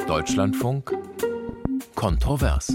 Deutschlandfunk Kontrovers.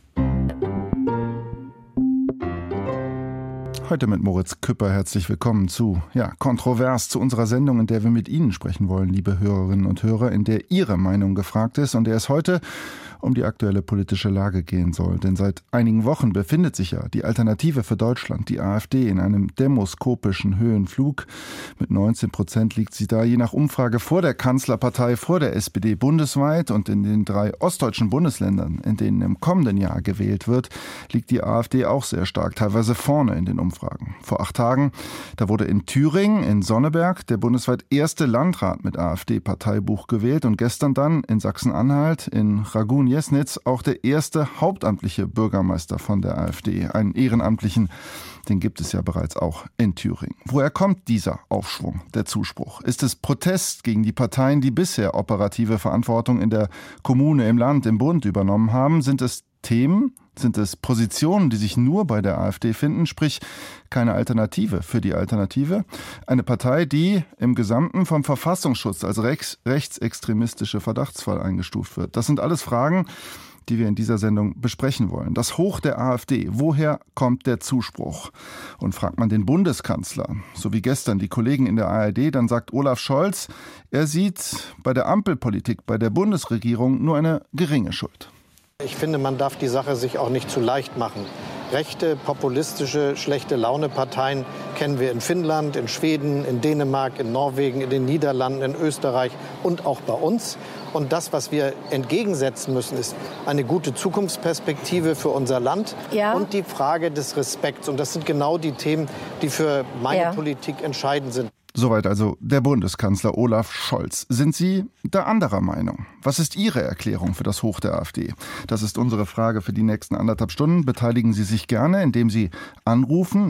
Heute mit Moritz Küpper. Herzlich willkommen zu Kontrovers, zu unserer Sendung, in der wir mit Ihnen sprechen wollen, liebe Hörerinnen und Hörer, in der Ihre Meinung gefragt ist und der es heute um die aktuelle politische Lage gehen soll. Denn seit einigen Wochen befindet sich ja die Alternative für Deutschland, die AfD, in einem demoskopischen Höhenflug. Mit 19% liegt sie da, je nach Umfrage, vor der Kanzlerpartei, vor der SPD bundesweit. Und in den 3 ostdeutschen Bundesländern, in denen im kommenden Jahr gewählt wird, liegt die AfD auch sehr stark, teilweise vorne in den Umfragen. Vor 8 Tagen, da wurde in Thüringen, in Sonneberg, der bundesweit erste Landrat mit AfD-Parteibuch gewählt und gestern dann in Sachsen-Anhalt, in Ragun-Jesnitz, auch der erste hauptamtliche Bürgermeister von der AfD, einen Ehrenamtlichen, den gibt es ja bereits auch in Thüringen. Woher kommt dieser Aufschwung, der Zuspruch? Ist es Protest gegen die Parteien, die bisher operative Verantwortung in der Kommune, im Land, im Bund übernommen haben? Sind es Themen? Sind es Positionen, die sich nur bei der AfD finden, sprich keine Alternative für die Alternative? Eine Partei, die im Gesamten vom Verfassungsschutz als rechtsextremistische Verdachtsfall eingestuft wird. Das sind alles Fragen, die wir in dieser Sendung besprechen wollen. Das Hoch der AfD. Woher kommt der Zuspruch? Und fragt man den Bundeskanzler, so wie gestern die Kollegen in der ARD, dann sagt Olaf Scholz, er sieht bei der Ampelpolitik, bei der Bundesregierung nur eine geringe Schuld. Ich finde, man darf die Sache sich auch nicht zu leicht machen. Rechte, populistische, schlechte Laune-Parteien kennen wir in Finnland, in Schweden, in Dänemark, in Norwegen, in den Niederlanden, in Österreich und auch bei uns. Und das, was wir entgegensetzen müssen, ist eine gute Zukunftsperspektive für unser Land und die Frage des Respekts. Und das sind genau die Themen, die für meine Politik entscheidend sind. Soweit also der Bundeskanzler Olaf Scholz. Sind Sie da anderer Meinung? Was ist Ihre Erklärung für das Hoch der AfD? Das ist unsere Frage für die nächsten 1,5 Stunden. Beteiligen Sie sich gerne, indem Sie anrufen.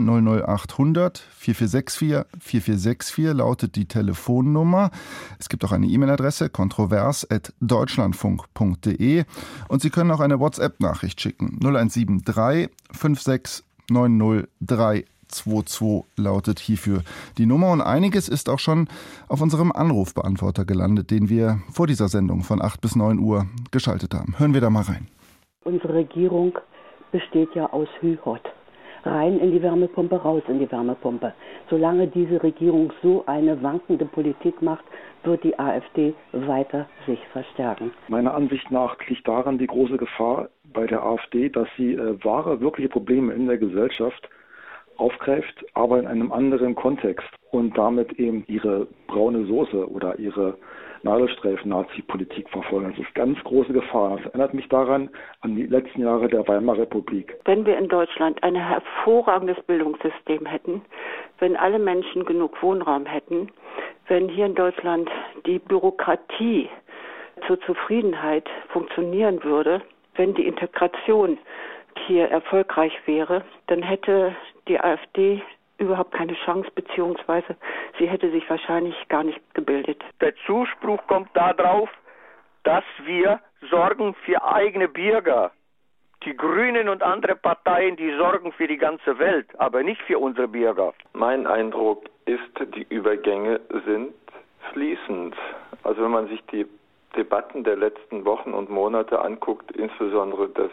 00800 4464 4464 lautet die Telefonnummer. Es gibt auch eine E-Mail-Adresse, kontrovers@deutschlandfunk.de. Und Sie können auch eine WhatsApp-Nachricht schicken. 0173 5690322 lautet hierfür die Nummer. Und einiges ist auch schon auf unserem Anrufbeantworter gelandet, den wir vor dieser Sendung von 8 bis 9 Uhr geschaltet haben. Hören wir da mal rein. Unsere Regierung besteht ja aus Hü-Hott. Rein in die Wärmepumpe, raus in die Wärmepumpe. Solange diese Regierung so eine wankende Politik macht, wird die AfD weiter sich verstärken. Meiner Ansicht nach liegt daran die große Gefahr bei der AfD, dass sie wahre, wirkliche Probleme in der Gesellschaft aufgreift, aber in einem anderen Kontext und damit eben ihre braune Soße oder ihre Nadelstreifen-Nazi-Politik verfolgen. Das ist ganz große Gefahr. Das erinnert mich daran an die letzten Jahre der Weimarer Republik. Wenn wir in Deutschland ein hervorragendes Bildungssystem hätten, wenn alle Menschen genug Wohnraum hätten, wenn hier in Deutschland die Bürokratie zur Zufriedenheit funktionieren würde, wenn die Integration hier erfolgreich wäre, dann hätte die AfD überhaupt keine Chance, beziehungsweise sie hätte sich wahrscheinlich gar nicht gebildet. Der Zuspruch kommt darauf, dass wir sorgen für eigene Bürger. Die Grünen und andere Parteien, die sorgen für die ganze Welt, aber nicht für unsere Bürger. Mein Eindruck ist, die Übergänge sind fließend. Also wenn man sich die Debatten der letzten Wochen und Monate anguckt, insbesondere das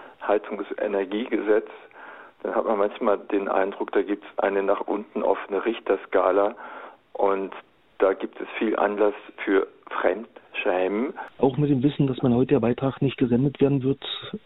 Heizungsenergiegesetz, dann hat man manchmal den Eindruck, da gibt es eine nach unten offene Richterskala und da gibt es viel Anlass für Fremdschämen. Auch mit dem Wissen, dass mein heutiger Beitrag nicht gesendet werden wird,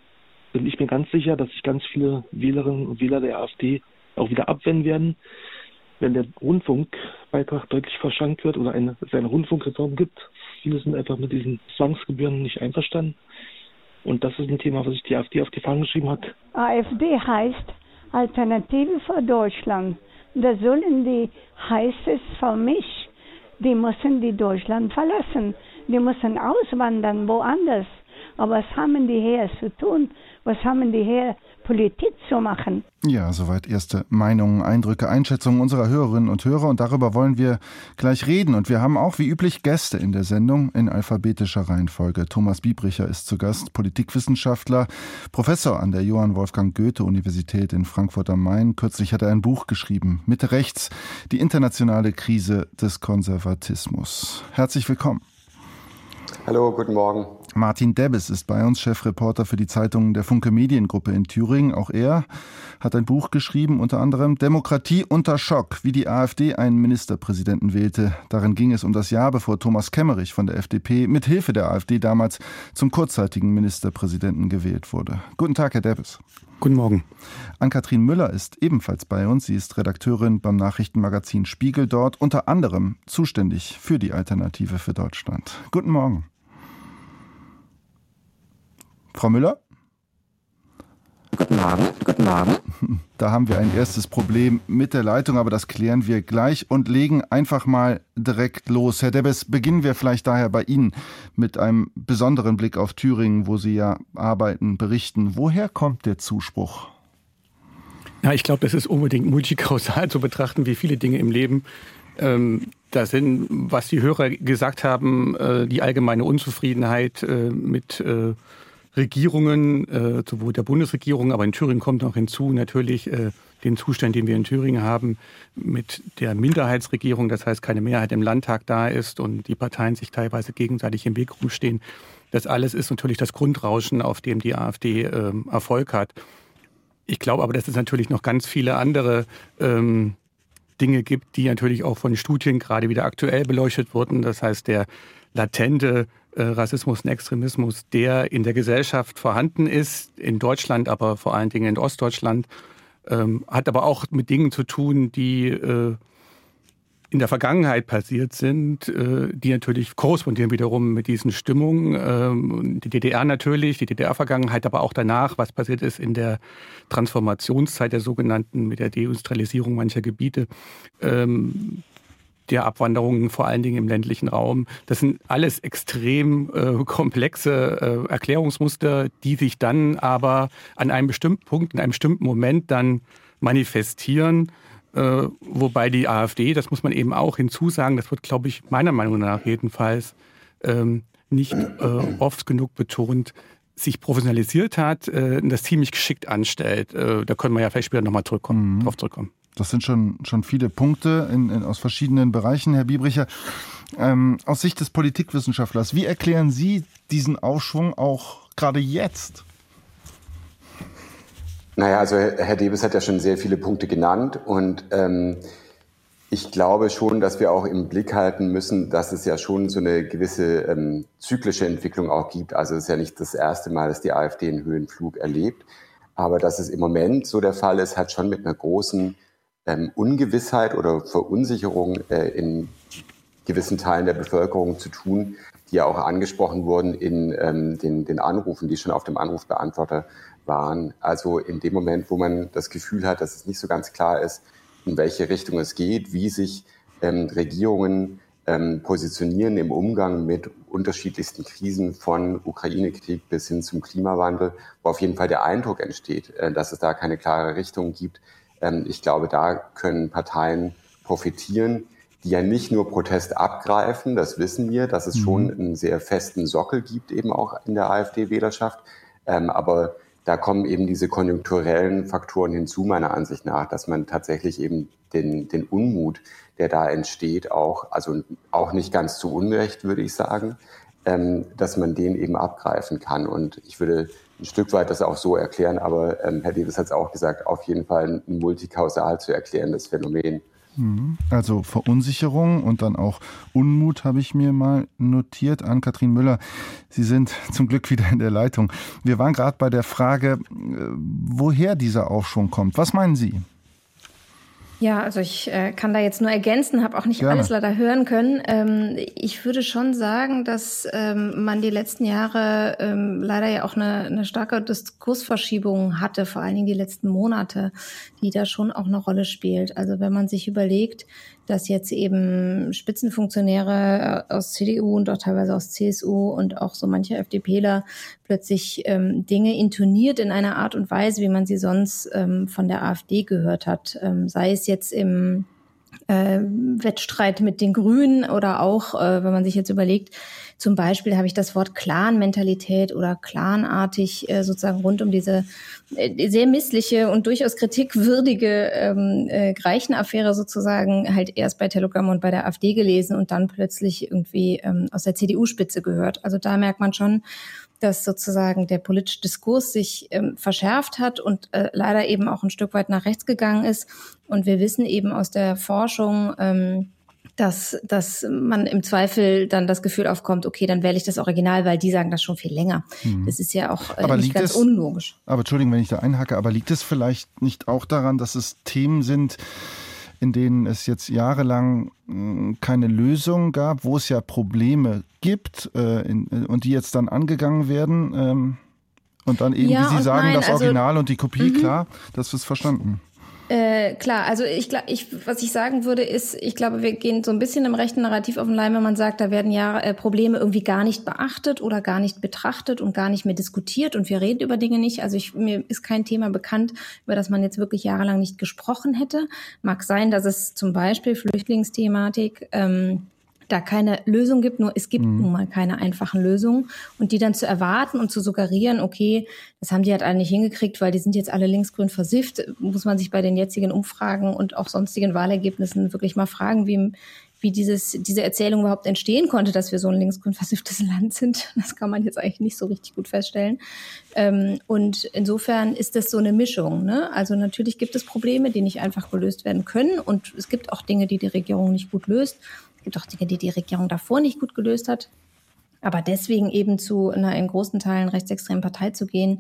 bin ich mir ganz sicher, dass sich ganz viele Wählerinnen und Wähler der AfD auch wieder abwenden werden, wenn der Rundfunkbeitrag deutlich verschlankt wird oder es eine Rundfunkreform gibt. Viele sind einfach mit diesen Zwangsgebühren nicht einverstanden. Und das ist ein Thema, was sich die AfD auf die Fahnen geschrieben hat. AfD heißt Alternative für Deutschland. Da sollen die, heißt es für mich, die müssen die Deutschland verlassen. Die müssen auswandern, woanders. Aber was haben die hier zu tun? Was haben die hier Politik zu machen? Ja, soweit erste Meinungen, Eindrücke, Einschätzungen unserer Hörerinnen und Hörer. Und darüber wollen wir gleich reden. Und wir haben auch wie üblich Gäste in der Sendung in alphabetischer Reihenfolge. Thomas Biebricher ist zu Gast, Politikwissenschaftler, Professor an der Johann Wolfgang Goethe-Universität in Frankfurt am Main. Kürzlich hat er ein Buch geschrieben, Mitte rechts, die internationale Krise des Konservatismus. Herzlich willkommen. Hallo, guten Morgen. Martin Debbes ist bei uns, Chefreporter für die Zeitung der Funke Mediengruppe in Thüringen. Auch er hat ein Buch geschrieben, unter anderem Demokratie unter Schock, wie die AfD einen Ministerpräsidenten wählte. Darin ging es um das Jahr, bevor Thomas Kemmerich von der FDP mit Hilfe der AfD damals zum kurzzeitigen Ministerpräsidenten gewählt wurde. Guten Tag, Herr Debbes. Guten Morgen. Ann-Kathrin Müller ist ebenfalls bei uns. Sie ist Redakteurin beim Nachrichtenmagazin Spiegel, dort unter anderem zuständig für die Alternative für Deutschland. Guten Morgen. Frau Müller? Guten Abend. Da haben wir ein erstes Problem mit der Leitung, aber das klären wir gleich und legen einfach mal direkt los. Herr Debbes, beginnen wir vielleicht daher bei Ihnen mit einem besonderen Blick auf Thüringen, wo Sie ja arbeiten, berichten. Woher kommt der Zuspruch? Ja, ich glaube, das ist unbedingt multikausal zu betrachten, wie viele Dinge im Leben. Da sind, was die Hörer gesagt haben, die allgemeine Unzufriedenheit mit Regierungen, sowohl der Bundesregierung, aber in Thüringen kommt noch hinzu natürlich den Zustand, den wir in Thüringen haben, mit der Minderheitsregierung, das heißt keine Mehrheit im Landtag da ist und die Parteien sich teilweise gegenseitig im Weg rumstehen. Das alles ist natürlich das Grundrauschen, auf dem die AfD Erfolg hat. Ich glaube aber, dass es natürlich noch ganz viele andere Dinge gibt, die natürlich auch von Studien gerade wieder aktuell beleuchtet wurden. Das heißt, der latente Rassismus und Extremismus, der in der Gesellschaft vorhanden ist, in Deutschland, aber vor allen Dingen in Ostdeutschland, hat aber auch mit Dingen zu tun, die in der Vergangenheit passiert sind, die natürlich korrespondieren wiederum mit diesen Stimmungen. Die DDR natürlich, die DDR-Vergangenheit, aber auch danach, was passiert ist in der Transformationszeit der sogenannten, mit der Deindustrialisierung mancher Gebiete, der Abwanderung vor allen Dingen im ländlichen Raum. Das sind alles extrem komplexe Erklärungsmuster, die sich dann aber an einem bestimmten Punkt, in einem bestimmten Moment dann manifestieren. Wobei die AfD, das muss man eben auch hinzusagen, das wird, glaube ich, meiner Meinung nach jedenfalls nicht oft genug betont, sich professionalisiert hat und das ziemlich geschickt anstellt. Da können wir ja vielleicht später nochmal drauf zurückkommen. Das sind schon viele Punkte aus verschiedenen Bereichen, Herr Biebricher. Aus Sicht des Politikwissenschaftlers, wie erklären Sie diesen Aufschwung auch gerade jetzt? Naja, also Herr Debbes hat ja schon sehr viele Punkte genannt und ich glaube schon, dass wir auch im Blick halten müssen, dass es ja schon so eine gewisse zyklische Entwicklung auch gibt. Also es ist ja nicht das erste Mal, dass die AfD einen Höhenflug erlebt, aber dass es im Moment so der Fall ist, hat schon mit einer großen Ungewissheit oder Verunsicherung in gewissen Teilen der Bevölkerung zu tun, die ja auch angesprochen wurden in den Anrufen, die schon auf dem Anrufbeantworter waren. Also in dem Moment, wo man das Gefühl hat, dass es nicht so ganz klar ist, in welche Richtung es geht, wie sich Regierungen positionieren im Umgang mit unterschiedlichsten Krisen, von Ukraine-Krieg bis hin zum Klimawandel, wo auf jeden Fall der Eindruck entsteht, dass es da keine klare Richtung gibt. Ich glaube, da können Parteien profitieren, die ja nicht nur Protest abgreifen, das wissen wir, dass es schon einen sehr festen Sockel gibt, eben auch in der AfD-Wählerschaft. Aber da kommen eben diese konjunkturellen Faktoren hinzu, meiner Ansicht nach, dass man tatsächlich eben den Unmut, der da entsteht, auch nicht ganz zu Unrecht, würde ich sagen, dass man den eben abgreifen kann. Und ich würde ein Stück weit das auch so erklären, aber Herr Debbes hat es auch gesagt, auf jeden Fall ein multikausal zu erklärendes Phänomen. Also Verunsicherung und dann auch Unmut habe ich mir mal notiert. Ann-Kathrin Müller, Sie sind zum Glück wieder in der Leitung. Wir waren gerade bei der Frage, woher dieser Aufschwung kommt. Was meinen Sie? Ja, also ich kann da jetzt nur ergänzen, habe auch nicht alles leider hören können. Ich würde schon sagen, dass man die letzten Jahre leider ja auch eine starke Diskursverschiebung hatte, vor allen Dingen die letzten Monate, die da schon auch eine Rolle spielt. Also wenn man sich überlegt, dass jetzt eben Spitzenfunktionäre aus CDU und auch teilweise aus CSU und auch so manche FDPler plötzlich Dinge intoniert in einer Art und Weise, wie man sie sonst von der AfD gehört hat. Sei es jetzt im Wettstreit mit den Grünen oder auch, wenn man sich jetzt überlegt, Zum Beispiel habe ich das Wort Clan-Mentalität oder clanartig sozusagen rund um diese sehr missliche und durchaus kritikwürdige Greichen-Affäre sozusagen halt erst bei Telegram und bei der AfD gelesen und dann plötzlich irgendwie aus der CDU-Spitze gehört. Also da merkt man schon, dass sozusagen der politische Diskurs sich verschärft hat und leider eben auch ein Stück weit nach rechts gegangen ist. Und wir wissen eben aus der Forschung, dass man im Zweifel dann das Gefühl aufkommt, okay, dann wähle ich das Original, weil die sagen das schon viel länger. Das ist ja auch nicht ganz unlogisch. Aber Entschuldigung, wenn ich da einhacke, aber liegt es vielleicht nicht auch daran, dass es Themen sind, in denen es jetzt jahrelang keine Lösung gab, wo es ja Probleme gibt und die jetzt dann angegangen werden und dann eben, wie Sie sagen, das Original und die Kopie, klar, das ist verstanden. Klar, also was ich sagen würde, ist, ich glaube, wir gehen so ein bisschen im rechten Narrativ auf den Leim, wenn man sagt, da werden ja Probleme irgendwie gar nicht beachtet oder gar nicht betrachtet und gar nicht mehr diskutiert und wir reden über Dinge nicht. Also mir ist kein Thema bekannt, über das man jetzt wirklich jahrelang nicht gesprochen hätte. Mag sein, dass es zum Beispiel Flüchtlingsthematik da keine Lösung gibt, nur es gibt nun mal keine einfachen Lösungen und die dann zu erwarten und zu suggerieren, okay, das haben die halt alle nicht hingekriegt, weil die sind jetzt alle linksgrün versifft, muss man sich bei den jetzigen Umfragen und auch sonstigen Wahlergebnissen wirklich mal fragen, wie diese Erzählung überhaupt entstehen konnte, dass wir so ein linksgrün versifftes Land sind. Das kann man jetzt eigentlich nicht so richtig gut feststellen. Und insofern ist das so eine Mischung, ne? Also natürlich gibt es Probleme, die nicht einfach gelöst werden können und es gibt auch Dinge, die die Regierung nicht gut löst. Es gibt auch Dinge, die die Regierung davor nicht gut gelöst hat. Aber deswegen eben zu einer in großen Teilen rechtsextremen Partei zu gehen,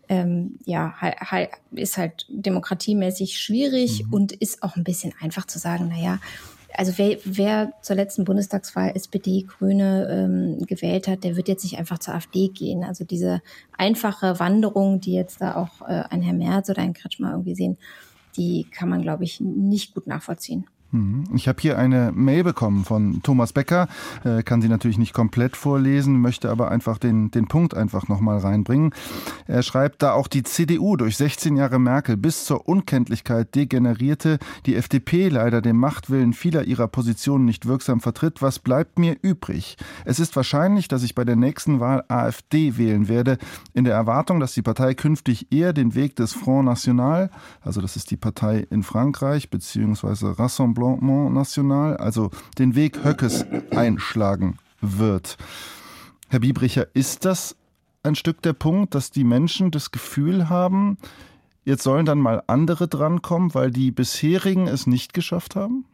ist halt demokratiemäßig schwierig und ist auch ein bisschen einfach zu sagen, naja, also wer zur letzten Bundestagswahl SPD, Grüne gewählt hat, der wird jetzt nicht einfach zur AfD gehen. Also diese einfache Wanderung, die jetzt da auch ein Herr Merz oder ein Kretschmer irgendwie sehen, die kann man, glaube ich, nicht gut nachvollziehen. Ich habe hier eine Mail bekommen von Thomas Becker, kann sie natürlich nicht komplett vorlesen, möchte aber einfach den Punkt einfach nochmal reinbringen. Er schreibt, da auch die CDU durch 16 Jahre Merkel bis zur Unkenntlichkeit degenerierte, die FDP leider dem Machtwillen vieler ihrer Positionen nicht wirksam vertritt, was bleibt mir übrig? Es ist wahrscheinlich, dass ich bei der nächsten Wahl AfD wählen werde, in der Erwartung, dass die Partei künftig eher den Weg des Front National, also das ist die Partei in Frankreich, beziehungsweise Rassemblement National, also den Weg Höckes einschlagen wird. Herr Biebricher, ist das ein Stück der Punkt, dass die Menschen das Gefühl haben, jetzt sollen dann mal andere drankommen, weil die bisherigen es nicht geschafft haben?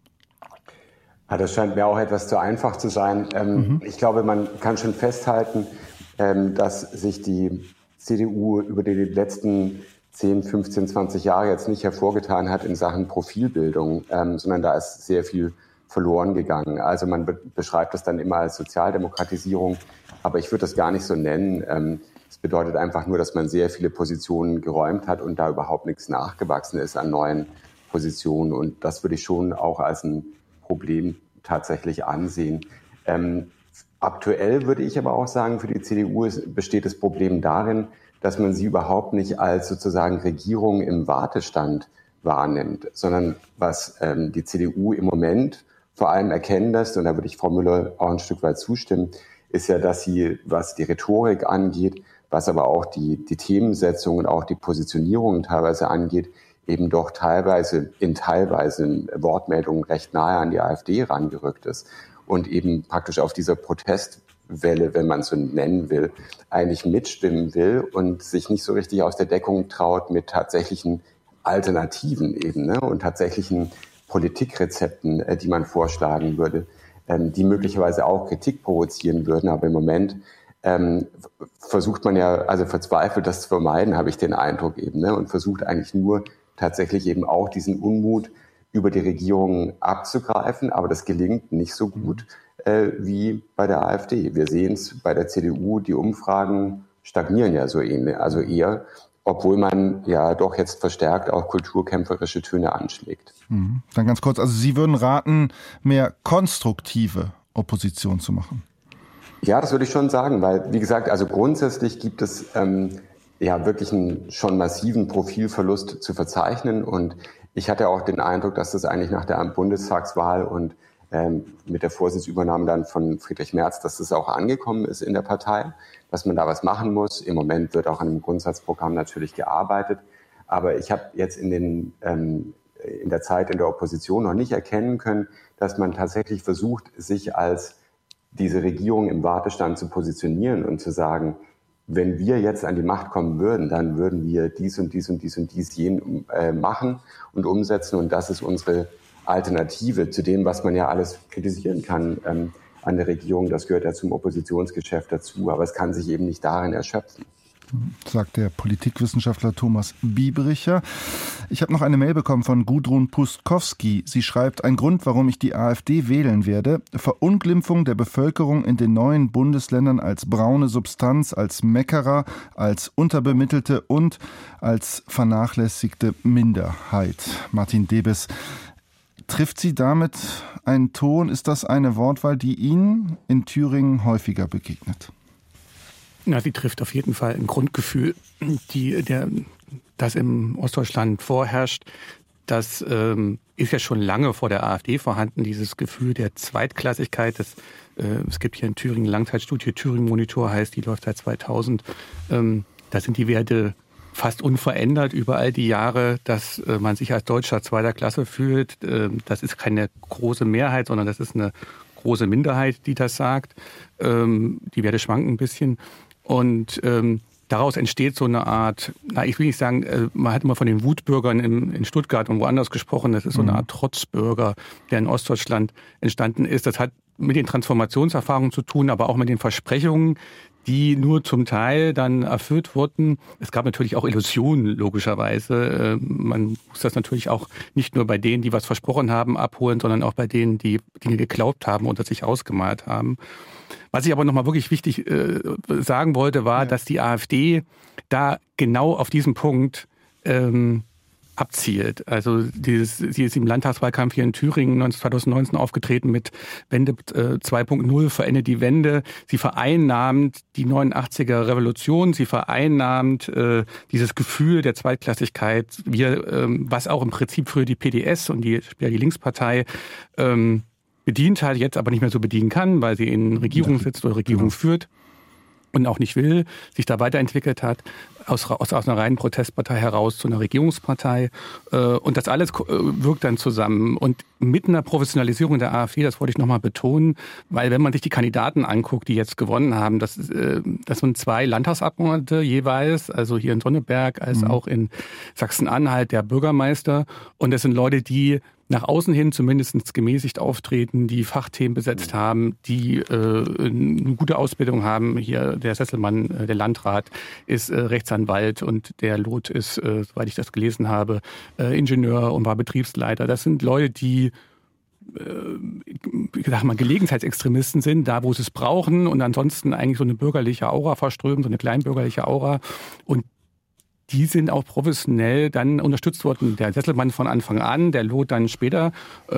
Ja, das scheint mir auch etwas zu einfach zu sein. Ich glaube, man kann schon festhalten, dass sich die CDU über die letzten 10, 15, 20 Jahre jetzt nicht hervorgetan hat in Sachen Profilbildung, sondern da ist sehr viel verloren gegangen. Also man beschreibt das dann immer als Sozialdemokratisierung, aber ich würde das gar nicht so nennen. Es bedeutet einfach nur, dass man sehr viele Positionen geräumt hat und da überhaupt nichts nachgewachsen ist an neuen Positionen. Und das würde ich schon auch als ein Problem tatsächlich ansehen. Aktuell würde ich aber auch sagen, für die CDU besteht das Problem darin, dass man sie überhaupt nicht als sozusagen Regierung im Wartestand wahrnimmt, sondern was die CDU im Moment vor allem erkennen lässt, und da würde ich Frau Müller auch ein Stück weit zustimmen, ist ja, dass sie, was die Rhetorik angeht, was aber auch die Themensetzung und auch die Positionierung teilweise angeht, eben doch teilweise in Wortmeldungen recht nahe an die AfD rangerückt ist und eben praktisch auf dieser Protestwelle, wenn man so nennen will, eigentlich mitstimmen will und sich nicht so richtig aus der Deckung traut mit tatsächlichen Alternativen eben, ne, und tatsächlichen Politikrezepten, die man vorschlagen würde, die möglicherweise auch Kritik provozieren würden. Aber im Moment versucht man ja, also verzweifelt das zu vermeiden, habe ich den Eindruck eben, ne, und versucht eigentlich nur tatsächlich eben auch diesen Unmut über die Regierung abzugreifen. Aber das gelingt nicht so gut wie bei der AfD. Wir sehen es bei der CDU, die Umfragen stagnieren ja so ähnlich, also eher, obwohl man ja doch jetzt verstärkt auch kulturkämpferische Töne anschlägt. Dann ganz kurz, also Sie würden raten, mehr konstruktive Opposition zu machen? Ja, das würde ich schon sagen, weil, wie gesagt, also grundsätzlich gibt es wirklich einen schon massiven Profilverlust zu verzeichnen und ich hatte auch den Eindruck, dass das eigentlich nach der Bundestagswahl und mit der Vorsitzübernahme dann von Friedrich Merz, dass das auch angekommen ist in der Partei, dass man da was machen muss. Im Moment wird auch an einem Grundsatzprogramm natürlich gearbeitet. Aber ich habe jetzt in der Zeit in der Opposition noch nicht erkennen können, dass man tatsächlich versucht, sich als diese Regierung im Wartestand zu positionieren und zu sagen, wenn wir jetzt an die Macht kommen würden, dann würden wir dies und dies und dies und dies machen und umsetzen. Und das ist unsere Alternative zu dem, was man ja alles kritisieren kann an der Regierung. Das gehört ja zum Oppositionsgeschäft dazu. Aber es kann sich eben nicht darin erschöpfen. Sagt der Politikwissenschaftler Thomas Biebricher. Ich habe noch eine Mail bekommen von Gudrun Pustkowski. Sie schreibt, ein Grund, warum ich die AfD wählen werde, Verunglimpfung der Bevölkerung in den neuen Bundesländern als braune Substanz, als Meckerer, als Unterbemittelte und als vernachlässigte Minderheit. Martin Debes, trifft sie damit einen Ton? Ist das eine Wortwahl, die Ihnen in Thüringen häufiger begegnet? Na, sie trifft auf jeden Fall ein Grundgefühl, das im Ostdeutschland vorherrscht. Das ist ja schon lange vor der AfD vorhanden, dieses Gefühl der Zweitklassigkeit. Es gibt hier in Thüringen eine Langzeitstudie, Thüringen Monitor heißt, die läuft seit 2000. Da sind die Werte fast unverändert über all die Jahre, dass man sich als Deutscher zweiter Klasse fühlt. Das ist keine große Mehrheit, sondern das ist eine große Minderheit, die das sagt. Die Werte schwanken ein bisschen. Und daraus entsteht so eine Art, ich will nicht sagen, man hat immer von den Wutbürgern in Stuttgart und woanders gesprochen, das ist so eine Art Trotzbürger, der in Ostdeutschland entstanden ist. Das hat mit den Transformationserfahrungen zu tun, aber auch mit den Versprechungen, die nur zum Teil dann erfüllt wurden. Es gab natürlich auch Illusionen, logischerweise. Man muss das natürlich auch nicht nur bei denen, die was versprochen haben, abholen, sondern auch bei denen, die Dinge geglaubt haben oder sich ausgemalt haben. Was ich aber nochmal wirklich wichtig sagen wollte, war, dass die AfD da genau auf diesen Punkt abzielt. Also sie ist im Landtagswahlkampf hier in Thüringen 2019 aufgetreten mit Wende 2.0, verendet die Wende. Sie vereinnahmt die 89er Revolution, sie vereinnahmt dieses Gefühl der Zweitklassigkeit, was auch im Prinzip früher die PDS und die Linkspartei bedient hat, jetzt aber nicht mehr so bedienen kann, weil sie in Regierung sitzt oder Regierung führt und auch nicht will, sich da weiterentwickelt hat, aus einer reinen Protestpartei heraus zu einer Regierungspartei. Und das alles wirkt dann zusammen. Und mit einer Professionalisierung der AfD, das wollte ich nochmal betonen, weil wenn man sich die Kandidaten anguckt, die jetzt gewonnen haben, das sind 2 Landtagsabgeordnete jeweils, also hier in Sonneberg als auch in Sachsen-Anhalt der Bürgermeister. Und das sind Leute, die nach außen hin zumindest gemäßigt auftreten, die Fachthemen besetzt haben, die eine gute Ausbildung haben. Hier der Sesselmann, der Landrat, ist Rechtsanwalt und der Loth ist, soweit ich das gelesen habe, Ingenieur und war Betriebsleiter. Das sind Leute, die Gelegenheitsextremisten sind, da wo sie es brauchen und ansonsten eigentlich so eine bürgerliche Aura verströmen, so eine kleinbürgerliche Aura. Und die sind auch professionell dann unterstützt worden. Der Sesselmann von Anfang an, der Loth dann später.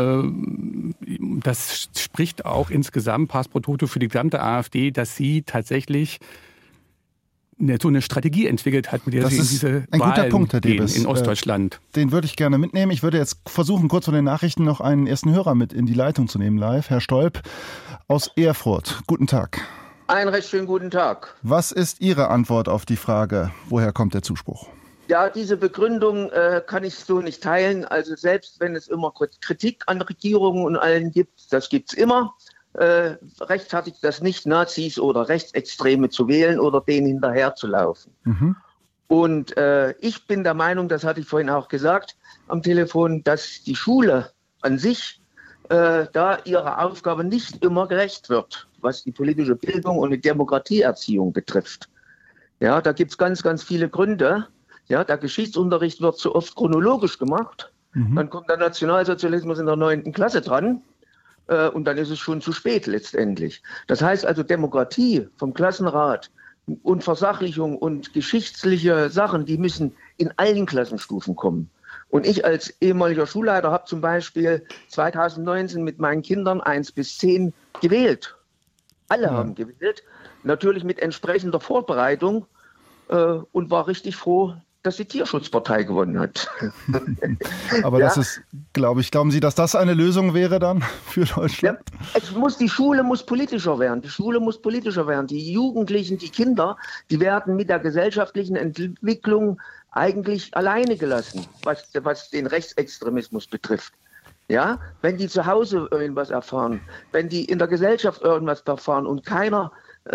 Das spricht auch insgesamt Pars pro Toto für die gesamte AfD, dass sie tatsächlich so eine Strategie entwickelt hat, mit der sie in diese Wahlen gehen in Ostdeutschland. Den würde ich gerne mitnehmen. Ich würde jetzt versuchen, kurz von den Nachrichten noch einen ersten Hörer mit in die Leitung zu nehmen live. Herr Stolp aus Erfurt. Guten Tag. Einen recht schönen guten Tag. Was ist Ihre Antwort auf die Frage, woher kommt der Zuspruch? Ja, diese Begründung kann ich so nicht teilen. Also selbst wenn es immer Kritik an Regierungen und allen gibt, das gibt es immer, rechtfertigt das nicht, Nazis oder Rechtsextreme zu wählen oder denen hinterher zu laufen. Und ich bin der Meinung, das hatte ich vorhin auch gesagt am Telefon, dass die Schule an sich da ihrer Aufgabe nicht immer gerecht wird, was die politische Bildung und die Demokratieerziehung betrifft. Ja, da gibt es ganz, ganz viele Gründe. Ja, der Geschichtsunterricht wird zu oft chronologisch gemacht. Dann kommt der Nationalsozialismus in der 9. Klasse dran und dann ist es schon zu spät letztendlich. Das heißt also Demokratie vom Klassenrat und Versachlichung und geschichtliche Sachen, die müssen in allen Klassenstufen kommen. Und ich als ehemaliger Schulleiter habe zum Beispiel 2019 mit meinen Kindern 1 bis 10 gewählt. Alle haben gewählt, natürlich mit entsprechender Vorbereitung und war richtig froh, dass die Tierschutzpartei gewonnen hat. Aber das ist, glauben Sie, dass das eine Lösung wäre dann für Deutschland? Ja, die Schule muss politischer werden. Die Jugendlichen, die Kinder, die werden mit der gesellschaftlichen Entwicklung eigentlich alleine gelassen, was den Rechtsextremismus betrifft. Ja, wenn die zu Hause irgendwas erfahren, wenn die in der Gesellschaft irgendwas erfahren und keiner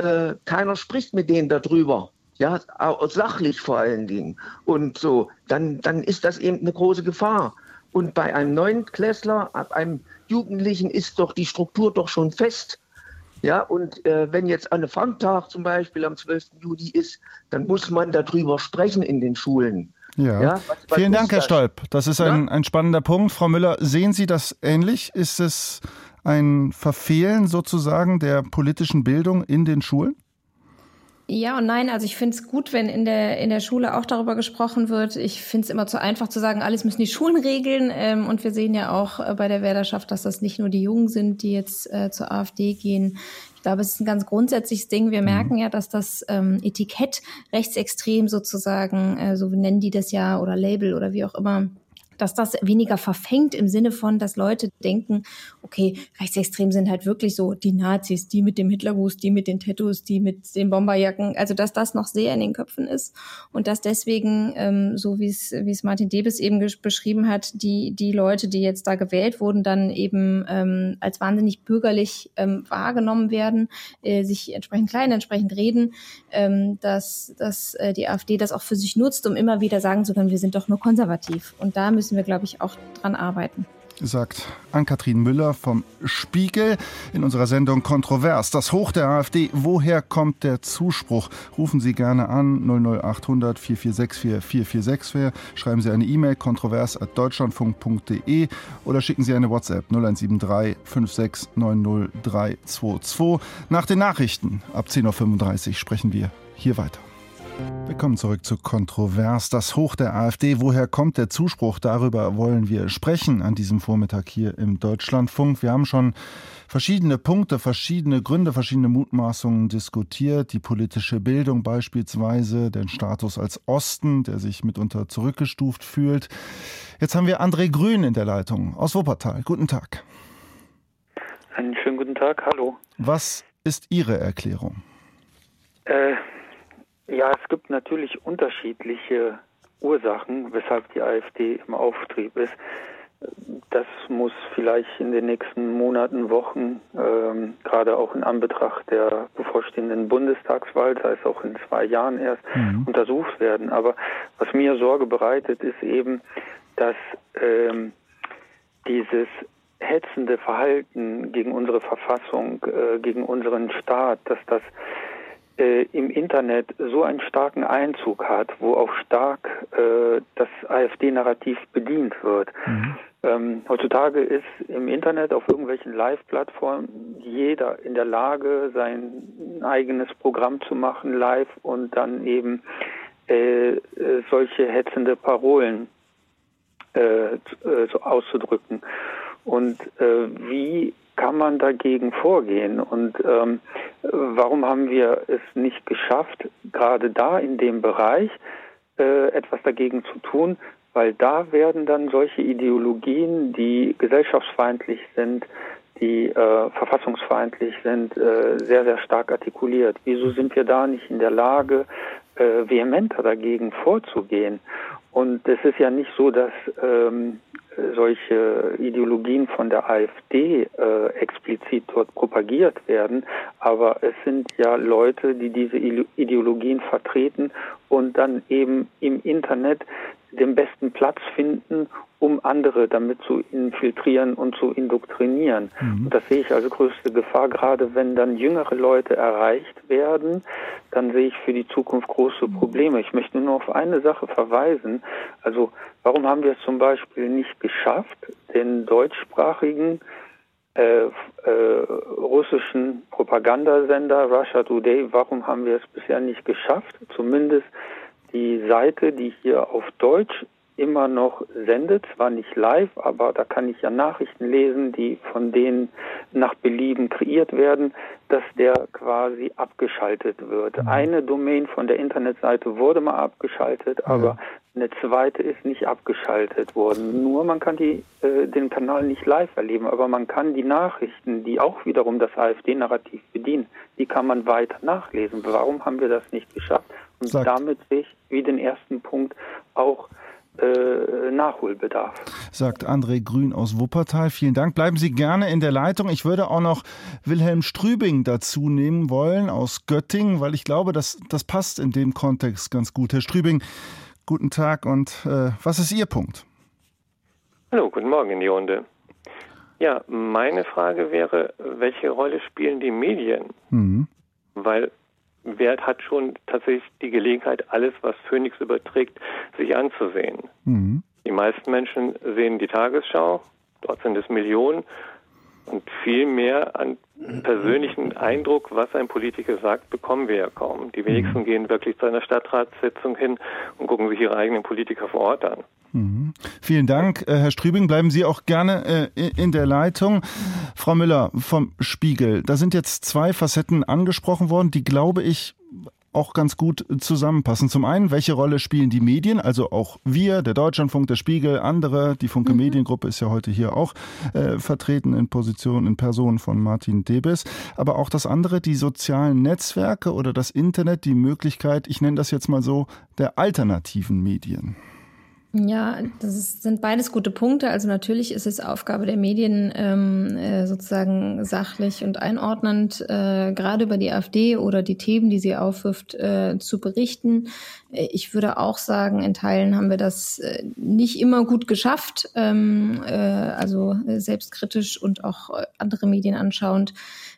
spricht mit denen darüber, ja, auch sachlich vor allen Dingen, und so, dann ist das eben eine große Gefahr. Und bei einem Neunklässler, ab einem Jugendlichen ist doch die Struktur doch schon fest. Ja, und wenn jetzt Anne Frank-Tag zum Beispiel am 12. Juli ist, dann muss man darüber sprechen in den Schulen. Ja. Vielen Dank, Herr Stolp. Das ist ein spannender Punkt. Frau Müller, sehen Sie das ähnlich? Ist es ein Verfehlen sozusagen der politischen Bildung in den Schulen? Ja und nein, also ich finde es gut, wenn in der Schule auch darüber gesprochen wird. Ich finde es immer zu einfach zu sagen, alles müssen die Schulen regeln. Und wir sehen ja auch bei der Wählerschaft, dass das nicht nur die Jungen sind, die jetzt zur AfD gehen. Ich glaube, es ist ein ganz grundsätzliches Ding. Wir merken ja, dass das Etikett rechtsextrem sozusagen, so nennen die das ja, oder Label oder wie auch immer, dass das weniger verfängt im Sinne von, dass Leute denken, okay, rechtsextrem sind halt wirklich so die Nazis, die mit dem Hitlergruß, die mit den Tattoos, die mit den Bomberjacken, also dass das noch sehr in den Köpfen ist und dass deswegen, so wie es Martin Debes eben beschrieben hat, die Leute, die jetzt da gewählt wurden, dann eben als wahnsinnig bürgerlich wahrgenommen werden, sich entsprechend klein, entsprechend reden, dass die AfD das auch für sich nutzt, um immer wieder sagen zu können, wir sind doch nur konservativ. Und da müssen wir, glaube ich, auch dran arbeiten. Sagt Ann-Kathrin Müller vom Spiegel in unserer Sendung Kontrovers. Das Hoch der AfD. Woher kommt der Zuspruch? Rufen Sie gerne an 00800 4464 4464. Schreiben Sie eine E-Mail kontrovers@deutschlandfunk.de oder schicken Sie eine WhatsApp 0173 5690 322. Nach den Nachrichten ab 10:35 Uhr sprechen wir hier weiter. Willkommen zurück zu Kontrovers. Das Hoch der AfD. Woher kommt der Zuspruch? Darüber wollen wir sprechen an diesem Vormittag hier im Deutschlandfunk. Wir haben schon verschiedene Punkte, verschiedene Gründe, verschiedene Mutmaßungen diskutiert. Die politische Bildung beispielsweise, den Status als Osten, der sich mitunter zurückgestuft fühlt. Jetzt haben wir André Grün in der Leitung aus Wuppertal. Guten Tag. Einen schönen guten Tag. Hallo. Was ist Ihre Erklärung? Ja, es gibt natürlich unterschiedliche Ursachen, weshalb die AfD im Auftrieb ist. Das muss vielleicht in den nächsten Monaten, Wochen, gerade auch in Anbetracht der bevorstehenden Bundestagswahl, das heißt auch in 2 Jahren erst, untersucht werden. Aber was mir Sorge bereitet, ist eben, dass dieses hetzende Verhalten gegen unsere Verfassung, gegen unseren Staat, dass das im Internet so einen starken Einzug hat, wo auch stark das AfD-Narrativ bedient wird. Heutzutage ist im Internet auf irgendwelchen Live-Plattformen jeder in der Lage, sein eigenes Programm zu machen, live, und dann eben solche hetzende Parolen so auszudrücken. Und wie kann man dagegen vorgehen? Und warum haben wir es nicht geschafft, gerade da in dem Bereich etwas dagegen zu tun? Weil da werden dann solche Ideologien, die gesellschaftsfeindlich sind, die verfassungsfeindlich sind, sehr, sehr stark artikuliert. Wieso sind wir da nicht in der Lage, vehementer dagegen vorzugehen? Und es ist ja nicht so, dass solche Ideologien von der AfD explizit dort propagiert werden, aber es sind ja Leute, die diese Ideologien vertreten und dann eben im Internet den besten Platz finden, um andere damit zu infiltrieren und zu indoktrinieren. Und das sehe ich als größte Gefahr, gerade wenn dann jüngere Leute erreicht werden, dann sehe ich für die Zukunft große Probleme. Ich möchte nur auf eine Sache verweisen. Also warum haben wir es zum Beispiel nicht geschafft, den deutschsprachigen russischen Propagandasender Russia Today, warum haben wir es bisher nicht geschafft, zumindest die Seite, die hier auf Deutsch immer noch sendet, zwar nicht live, aber da kann ich ja Nachrichten lesen, die von denen nach Belieben kreiert werden, dass der quasi abgeschaltet wird. Eine Domain von der Internetseite wurde mal abgeschaltet, aber eine zweite ist nicht abgeschaltet worden. Nur man kann den Kanal nicht live erleben, aber man kann die Nachrichten, die auch wiederum das AfD-Narrativ bedienen, die kann man weiter nachlesen. Warum haben wir das nicht geschafft? Und damit sehe ich wie den ersten Punkt auch Nachholbedarf. Sagt André Grün aus Wuppertal. Vielen Dank. Bleiben Sie gerne in der Leitung. Ich würde auch noch Wilhelm Strübing dazu nehmen wollen aus Göttingen, weil ich glaube, das passt in dem Kontext ganz gut. Herr Strübing, guten Tag und was ist Ihr Punkt? Hallo, guten Morgen in die Runde. Ja, meine Frage wäre, welche Rolle spielen die Medien? Weil wer hat schon tatsächlich die Gelegenheit, alles, was Phoenix überträgt, sich anzusehen? Die meisten Menschen sehen die Tagesschau, dort sind es Millionen und viel mehr an persönlichen Eindruck, was ein Politiker sagt, bekommen wir ja kaum. Die wenigsten gehen wirklich zu einer Stadtratssitzung hin und gucken sich ihre eigenen Politiker vor Ort an. Vielen Dank, Herr Strübing. Bleiben Sie auch gerne in der Leitung. Frau Müller vom Spiegel, da sind jetzt zwei Facetten angesprochen worden, die, glaube ich, auch ganz gut zusammenpassen. Zum einen, welche Rolle spielen die Medien, also auch wir, der Deutschlandfunk, der Spiegel, andere, die Funke Mediengruppe ist ja heute hier auch vertreten in Person von Martin Debes, aber auch das andere, die sozialen Netzwerke oder das Internet, die Möglichkeit, ich nenne das jetzt mal so, der alternativen Medien. Ja, sind beides gute Punkte. Also natürlich ist es Aufgabe der Medien, sozusagen sachlich und einordnend gerade über die AfD oder die Themen, die sie aufwirft, zu berichten. Ich würde auch sagen, in Teilen haben wir das nicht immer gut geschafft, also selbstkritisch und auch andere Medien anschauend.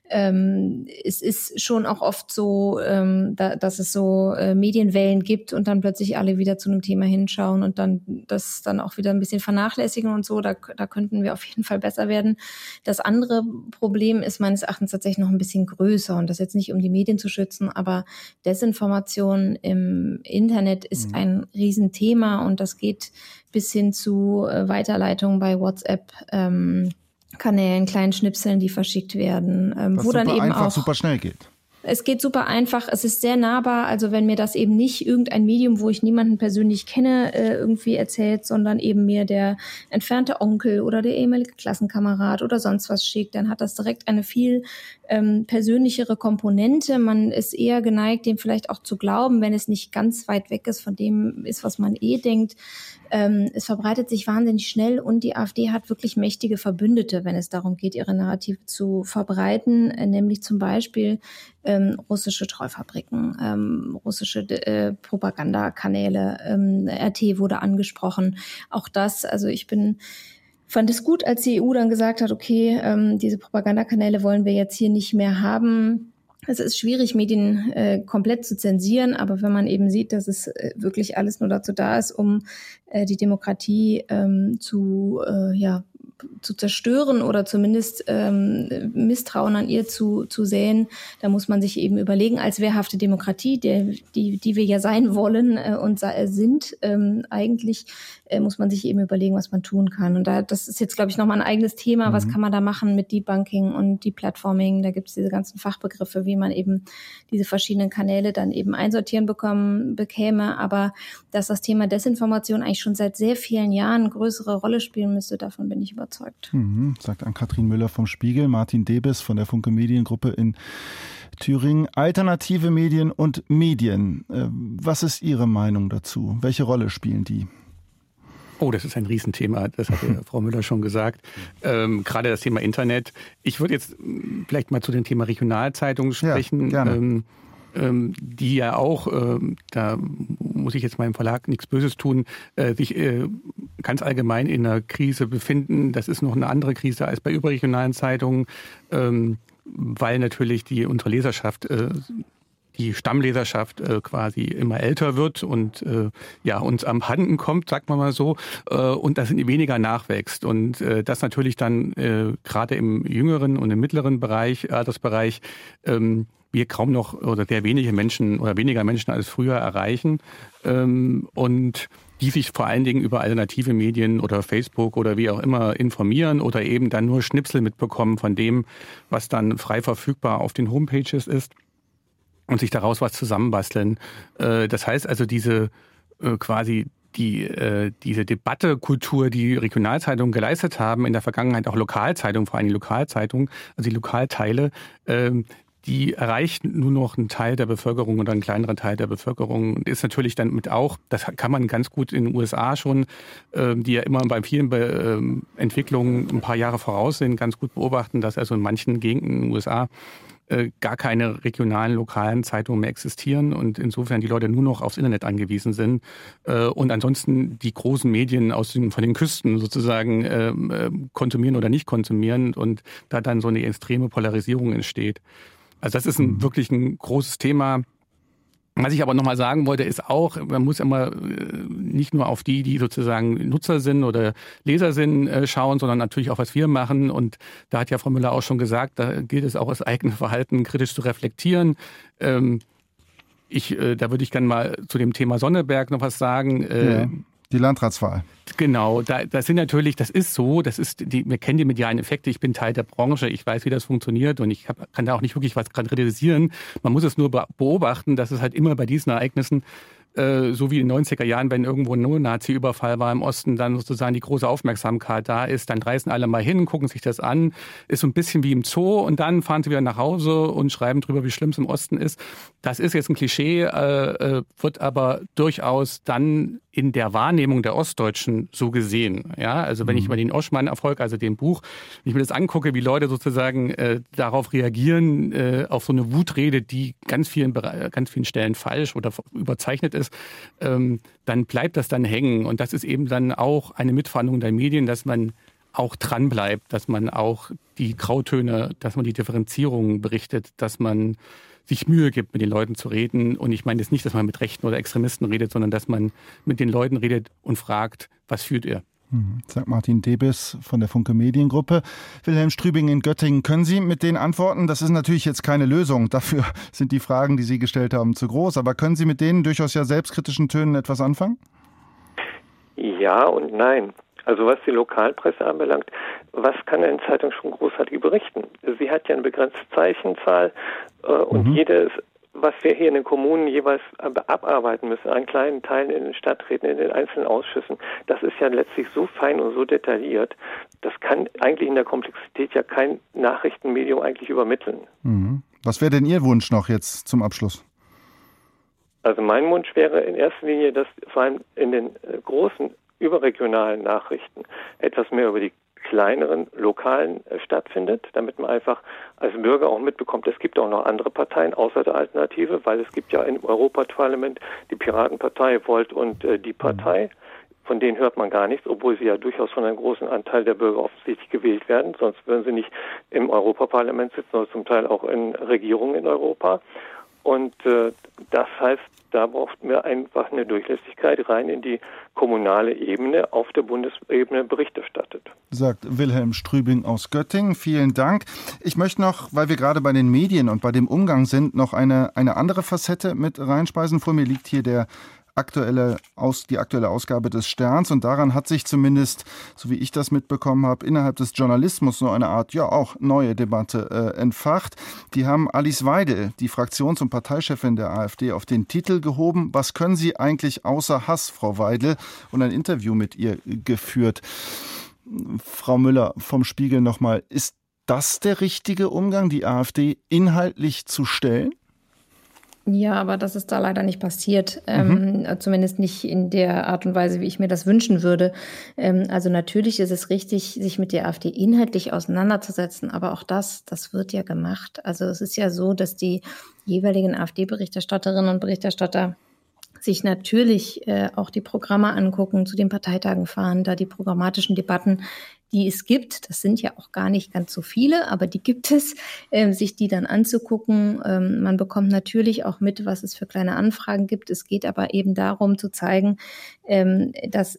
Es ist schon auch oft so, dass es so Medienwellen gibt und dann plötzlich alle wieder zu einem Thema hinschauen und dann das dann auch wieder ein bisschen vernachlässigen und so. Da könnten wir auf jeden Fall besser werden. Das andere Problem ist meines Erachtens tatsächlich noch ein bisschen größer und das jetzt nicht, um die Medien zu schützen, aber Desinformation im Internet ist ein Riesenthema und das geht bis hin zu Weiterleitungen bei WhatsApp, Kanälen, kleinen Schnipseln, die verschickt werden, wo dann eben auch super schnell geht. Es geht super einfach, es ist sehr nahbar, also wenn mir das eben nicht irgendein Medium, wo ich niemanden persönlich kenne, irgendwie erzählt, sondern eben mir der entfernte Onkel oder der ehemalige Klassenkamerad oder sonst was schickt, dann hat das direkt eine viel persönlichere Komponente. Man ist eher geneigt, dem vielleicht auch zu glauben, wenn es nicht ganz weit weg ist von dem ist, was man denkt. Es verbreitet sich wahnsinnig schnell und die AfD hat wirklich mächtige Verbündete, wenn es darum geht, ihre Narrative zu verbreiten, nämlich zum Beispiel russische Treufabriken, russische Propagandakanäle, RT wurde angesprochen. Auch das, also fand es gut, als die EU dann gesagt hat, okay, diese Propagandakanäle wollen wir jetzt hier nicht mehr haben. Es ist schwierig, Medien komplett zu zensieren, aber wenn man eben sieht, dass es wirklich alles nur dazu da ist, um die Demokratie zu zerstören oder zumindest Misstrauen an ihr zu säen, da muss man sich eben überlegen, als wehrhafte Demokratie, die wir ja sein wollen und sind, eigentlich muss man sich eben überlegen, was man tun kann. Und das ist jetzt, glaube ich, nochmal ein eigenes Thema. Was kann man da machen mit Debunking und Deplatforming? Da gibt es diese ganzen Fachbegriffe, wie man eben diese verschiedenen Kanäle dann eben einsortieren bekäme. Aber dass das Thema Desinformation eigentlich schon seit sehr vielen Jahren eine größere Rolle spielen müsste, davon bin ich überzeugt. Sagt Ann-Kathrin Müller vom Spiegel, Martin Debes von der Funke Mediengruppe in Thüringen. Alternative Medien und Medien. Was ist Ihre Meinung dazu? Welche Rolle spielen die? Oh, das ist ein Riesenthema, das hat ja Frau Müller schon gesagt. Gerade das Thema Internet. Ich würde jetzt vielleicht mal zu dem Thema Regionalzeitungen sprechen. Ja, gerne. Die ja auch, da muss ich jetzt meinem Verlag nichts Böses tun, sich ganz allgemein in einer Krise befinden. Das ist noch eine andere Krise als bei überregionalen Zeitungen, weil natürlich unsere Leserschaft, die Stammleserschaft quasi immer älter wird und uns am Handen kommt, sagt man mal so, und das weniger nachwächst. Und das natürlich dann gerade im jüngeren und im mittleren Altersbereich, wir kaum noch oder sehr wenige Menschen oder weniger Menschen als früher erreichen. Und die sich vor allen Dingen über alternative Medien oder Facebook oder wie auch immer informieren oder eben dann nur Schnipsel mitbekommen von dem, was dann frei verfügbar auf den Homepages ist und sich daraus was zusammenbasteln. Das heißt also, diese Debattekultur, die Regionalzeitungen geleistet haben, in der Vergangenheit auch Lokalzeitungen, vor allem die Lokalzeitungen, also die Lokalteile, die erreicht nur noch einen Teil der Bevölkerung oder einen kleineren Teil der Bevölkerung. Ist natürlich dann mit auch, das kann man ganz gut in den USA schon, die ja immer bei vielen Entwicklungen ein paar Jahre voraus sind, ganz gut beobachten, dass also in manchen Gegenden in den USA gar keine regionalen, lokalen Zeitungen mehr existieren und insofern die Leute nur noch aufs Internet angewiesen sind und ansonsten die großen Medien von den Küsten sozusagen konsumieren oder nicht konsumieren und da dann so eine extreme Polarisierung entsteht. Also das ist wirklich ein großes Thema. Was ich aber nochmal sagen wollte, ist auch, man muss immer nicht nur auf die sozusagen Nutzer sind oder Leser sind, schauen, sondern natürlich auch, was wir machen. Und da hat ja Frau Müller auch schon gesagt, da gilt es auch, das eigene Verhalten kritisch zu reflektieren. Da würde ich gerne mal zu dem Thema Sonneberg noch was sagen. Ja. Die Landratswahl. Genau, das sind natürlich, das ist so, wir kennen die medialen Effekte, ich bin Teil der Branche, ich weiß, wie das funktioniert und ich kann da auch nicht wirklich was kritisieren. Man muss es nur beobachten, dass es halt immer bei diesen Ereignissen, so wie in den 90er Jahren, wenn irgendwo ein Nazi-Überfall war im Osten, dann sozusagen die große Aufmerksamkeit da ist, dann reisen alle mal hin, gucken sich das an, ist so ein bisschen wie im Zoo und dann fahren sie wieder nach Hause und schreiben drüber, wie schlimm es im Osten ist. Das ist jetzt ein Klischee, wird aber durchaus dann in der Wahrnehmung der Ostdeutschen so gesehen. Ja, also wenn ich über den Oschmann-Erfolg, also dem Buch, wenn ich mir das angucke, wie Leute sozusagen darauf reagieren, auf so eine Wutrede, die ganz vielen Stellen falsch oder überzeichnet ist, dann bleibt das dann hängen. Und das ist eben dann auch eine Mitverhandlung der Medien, dass man auch dran bleibt, dass man auch die Grautöne, dass man die Differenzierungen berichtet, dass man sich Mühe gibt, mit den Leuten zu reden. Und ich meine jetzt nicht, dass man mit Rechten oder Extremisten redet, sondern dass man mit den Leuten redet und fragt, was fühlt ihr? Sagt Martin Debes von der Funke Mediengruppe. Wilhelm Strübing in Göttingen, können Sie mit den Antworten, das ist natürlich jetzt keine Lösung, dafür sind die Fragen, die Sie gestellt haben, zu groß, aber können Sie mit denen durchaus ja selbstkritischen Tönen etwas anfangen? Ja und nein. Also was die Lokalpresse anbelangt, was kann eine Zeitung schon großartig berichten? Sie hat ja eine begrenzte Zeichenzahl und jedes, was wir hier in den Kommunen jeweils abarbeiten müssen, an kleinen Teilen in den Stadträten, in den einzelnen Ausschüssen, das ist ja letztlich so fein und so detailliert, das kann eigentlich in der Komplexität ja kein Nachrichtenmedium eigentlich übermitteln. Was wäre denn Ihr Wunsch noch jetzt zum Abschluss? Also mein Wunsch wäre in erster Linie, dass vor allem in den großen überregionalen Nachrichten etwas mehr über die kleineren, lokalen stattfindet, damit man einfach als Bürger auch mitbekommt, es gibt auch noch andere Parteien außer der Alternative, weil es gibt ja im Europaparlament die Piratenpartei, Volt und die Partei, von denen hört man gar nichts, obwohl sie ja durchaus von einem großen Anteil der Bürger offensichtlich gewählt werden, sonst würden sie nicht im Europaparlament sitzen oder zum Teil auch in Regierungen in Europa. Und das heißt, da brauchten wir einfach eine Durchlässigkeit rein in die kommunale Ebene, auf der Bundesebene Bericht erstattet. Sagt Wilhelm Strübing aus Göttingen. Vielen Dank. Ich möchte noch, weil wir gerade bei den Medien und bei dem Umgang sind, noch eine andere Facette mit reinspeisen. Vor mir liegt hier die aktuelle Ausgabe des Sterns und daran hat sich zumindest, so wie ich das mitbekommen habe, innerhalb des Journalismus so eine Art, ja auch neue Debatte entfacht. Die haben Alice Weidel, die Fraktions- und Parteichefin der AfD, auf den Titel gehoben. Was können Sie eigentlich außer Hass, Frau Weidel? Und ein Interview mit ihr geführt. Frau Müller vom Spiegel nochmal, ist das der richtige Umgang, die AfD inhaltlich zu stellen? Ja, aber das ist da leider nicht passiert, zumindest nicht in der Art und Weise, wie ich mir das wünschen würde. Also natürlich ist es richtig, sich mit der AfD inhaltlich auseinanderzusetzen, aber auch das wird ja gemacht. Also es ist ja so, dass die jeweiligen AfD-Berichterstatterinnen und Berichterstatter sich natürlich auch die Programme angucken, zu den Parteitagen fahren, da die programmatischen Debatten, die es gibt, das sind ja auch gar nicht ganz so viele, aber die gibt es, sich die dann anzugucken. Man bekommt natürlich auch mit, was es für kleine Anfragen gibt. Es geht aber eben darum zu zeigen, dass es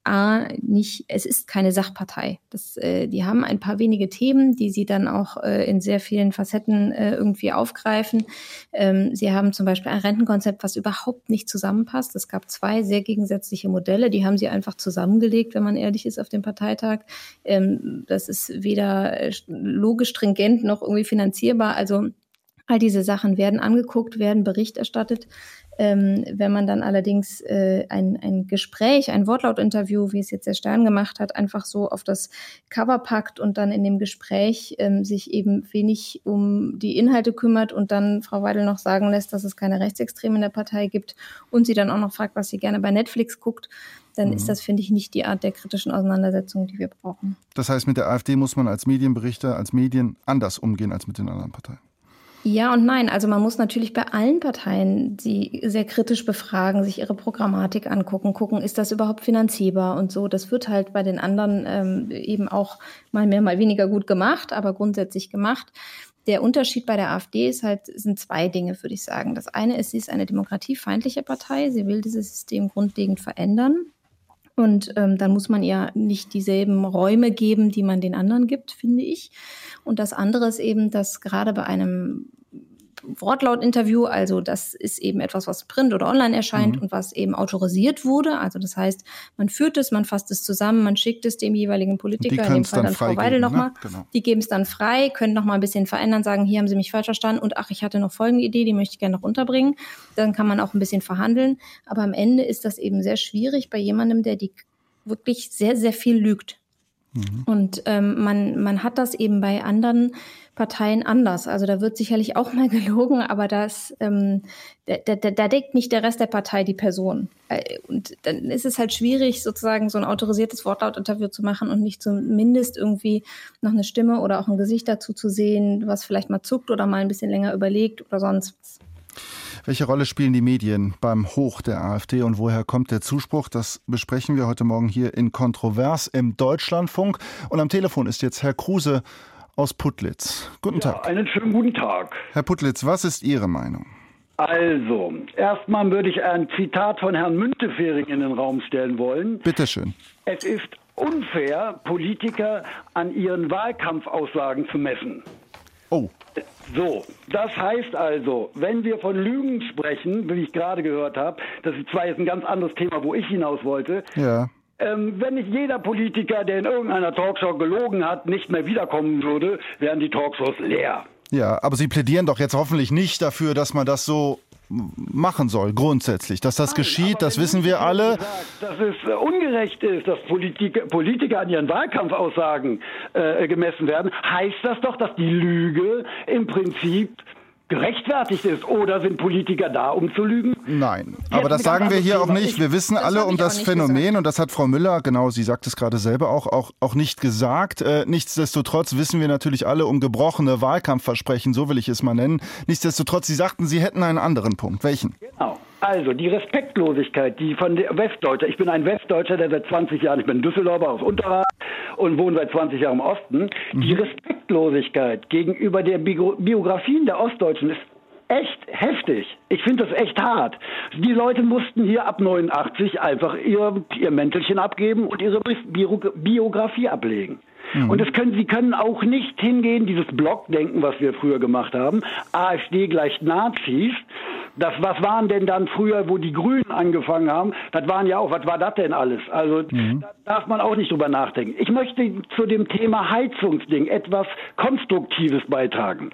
es ist keine Sachpartei. Die haben ein paar wenige Themen, die sie dann auch in sehr vielen Facetten irgendwie aufgreifen. Sie haben zum Beispiel ein Rentenkonzept, was überhaupt nicht zusammenpasst. Es gab 2 sehr gegensätzliche Modelle, die haben sie einfach zusammengelegt, wenn man ehrlich ist, auf dem Parteitag. Das ist weder logisch stringent noch irgendwie finanzierbar. Also all diese Sachen werden angeguckt, werden Bericht erstattet. Wenn man dann allerdings ein Gespräch, ein Wortlautinterview, wie es jetzt der Stern gemacht hat, einfach so auf das Cover packt und dann in dem Gespräch sich eben wenig um die Inhalte kümmert und dann Frau Weidel noch sagen lässt, dass es keine Rechtsextremen in der Partei gibt und sie dann auch noch fragt, was sie gerne bei Netflix guckt, dann ist das, finde ich, nicht die Art der kritischen Auseinandersetzung, die wir brauchen. Das heißt, mit der AfD muss man als Medienberichter, als Medien anders umgehen als mit den anderen Parteien? Ja und nein. Also man muss natürlich bei allen Parteien sie sehr kritisch befragen, sich ihre Programmatik angucken, gucken, ist das überhaupt finanzierbar und so. Das wird halt bei den anderen eben auch mal mehr, mal weniger gut gemacht, aber grundsätzlich gemacht. Der Unterschied bei der AfD sind 2 Dinge, würde ich sagen. Das eine ist, sie ist eine demokratiefeindliche Partei. Sie will dieses System grundlegend verändern. Und dann muss man ihr nicht dieselben Räume geben, die man den anderen gibt, finde ich. Und das andere ist eben, dass gerade bei einem Wortlautinterview, also das ist eben etwas, was print oder online erscheint und was eben autorisiert wurde. Also das heißt, man führt es, man fasst es zusammen, man schickt es dem jeweiligen Politiker, in dem Fall dann Frau Weidel nochmal. Ne? Genau. Die geben es dann frei, können nochmal ein bisschen verändern, sagen, hier haben Sie mich falsch verstanden und ach, ich hatte noch folgende Idee, die möchte ich gerne noch unterbringen. Dann kann man auch ein bisschen verhandeln. Aber am Ende ist das eben sehr schwierig bei jemandem, der die wirklich sehr, sehr viel lügt. Und man hat das eben bei anderen Parteien anders. Also da wird sicherlich auch mal gelogen, aber da deckt nicht der Rest der Partei die Person. Und dann ist es halt schwierig, sozusagen so ein autorisiertes Wortlautinterview zu machen und nicht zumindest irgendwie noch eine Stimme oder auch ein Gesicht dazu zu sehen, was vielleicht mal zuckt oder mal ein bisschen länger überlegt oder sonst was. Welche Rolle spielen die Medien beim Hoch der AfD und woher kommt der Zuspruch? Das besprechen wir heute Morgen hier in Kontrovers im Deutschlandfunk. Und am Telefon ist jetzt Herr Kruse aus Putlitz. Guten Tag. Einen schönen guten Tag. Herr Putlitz, was ist Ihre Meinung? Also, erstmal würde ich ein Zitat von Herrn Müntefering in den Raum stellen wollen. Bitte schön. Es ist unfair, Politiker an ihren Wahlkampfaussagen zu messen. Oh. So, das heißt also, wenn wir von Lügen sprechen, wie ich gerade gehört habe, das ist zwar jetzt ein ganz anderes Thema, wo ich hinaus wollte, ja. Wenn nicht jeder Politiker, der in irgendeiner Talkshow gelogen hat, nicht mehr wiederkommen würde, wären die Talkshows leer. Ja, aber Sie plädieren doch jetzt hoffentlich nicht dafür, dass man das so machen soll, grundsätzlich. Dass das geschieht, das wissen wir alle. Dass es ungerecht ist, dass Politiker an ihren Wahlkampfaussagen gemessen werden, heißt das doch, dass die Lüge im Prinzip gerechtfertigt ist. Oder sind Politiker da, um zu lügen? Nein, aber das sagen wir hier auch nicht. Wir wissen alle um das Phänomen und das hat Frau Müller, genau, sie sagt es gerade selber auch nicht gesagt. Nichtsdestotrotz wissen wir natürlich alle um gebrochene Wahlkampfversprechen, so will ich es mal nennen. Nichtsdestotrotz, Sie sagten, Sie hätten einen anderen Punkt. Welchen? Genau. Also die Respektlosigkeit, die von der Westdeutscher, ich bin ein Westdeutscher, der seit 20 Jahren, ich bin Düsseldorfer aus Unterrad und wohne seit 20 Jahren im Osten. Die Respektlosigkeit gegenüber der Biografien der Ostdeutschen ist echt heftig. Ich finde das echt hart. Die Leute mussten hier ab 89 einfach ihr Mäntelchen abgeben und ihre Biografie ablegen. Und Sie können auch nicht hingehen, dieses Blockdenken, was wir früher gemacht haben, AfD gleich Nazis. Was waren denn dann früher, wo die Grünen angefangen haben? Das waren ja auch, was war das denn alles? Also da darf man auch nicht drüber nachdenken. Ich möchte zu dem Thema Heizungsding etwas Konstruktives beitragen.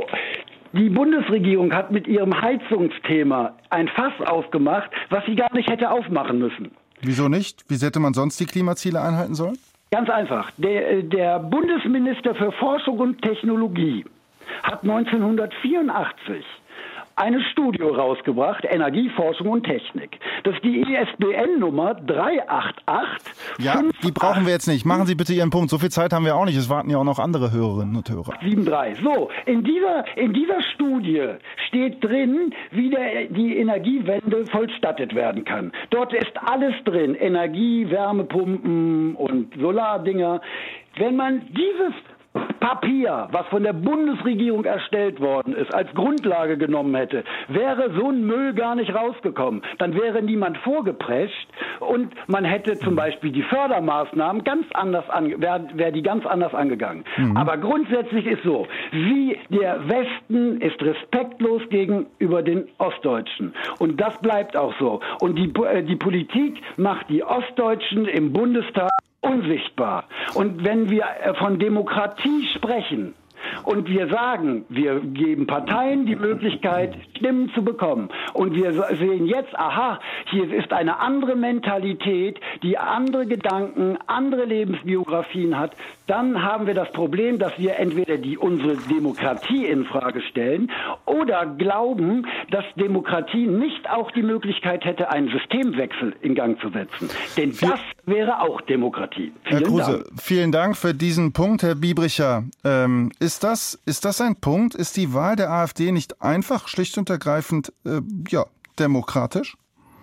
Die Bundesregierung hat mit ihrem Heizungsthema ein Fass aufgemacht, was sie gar nicht hätte aufmachen müssen. Wieso nicht? Wie hätte man sonst die Klimaziele einhalten sollen? Ganz einfach. Der Bundesminister für Forschung und Technologie hat 1984 eine Studie rausgebracht, Energieforschung und Technik. Das ist die ISBN-Nummer 388. Ja, die brauchen wir jetzt nicht. Machen Sie bitte Ihren Punkt. So viel Zeit haben wir auch nicht. Es warten ja auch noch andere Hörerinnen und Hörer. 73. So, in dieser Studie steht drin, wie die Energiewende vollstattet werden kann. Dort ist alles drin. Energie, Wärmepumpen und Solardinger. Wenn man dieses Papier, was von der Bundesregierung erstellt worden ist, als Grundlage genommen hätte, wäre so ein Müll gar nicht rausgekommen. Dann wäre niemand vorgeprescht und man hätte zum Beispiel die Fördermaßnahmen ganz anders wäre die ganz anders angegangen. Aber grundsätzlich ist so, der Westen ist respektlos gegenüber den Ostdeutschen. Und das bleibt auch so. Und die Politik macht die Ostdeutschen im Bundestag unsichtbar. Und wenn wir von Demokratie sprechen und wir sagen, wir geben Parteien die Möglichkeit, Stimmen zu bekommen und wir sehen jetzt, aha, hier ist eine andere Mentalität, die andere Gedanken, andere Lebensbiografien hat, dann haben wir das Problem, dass wir entweder unsere Demokratie in Frage stellen oder glauben, dass Demokratie nicht auch die Möglichkeit hätte, einen Systemwechsel in Gang zu setzen. Denn das wäre auch Demokratie. Herr Kruse, vielen Dank für diesen Punkt, Herr Biebricher. Ist das ein Punkt? Ist die Wahl der AfD nicht einfach, schlicht und ergreifend, demokratisch?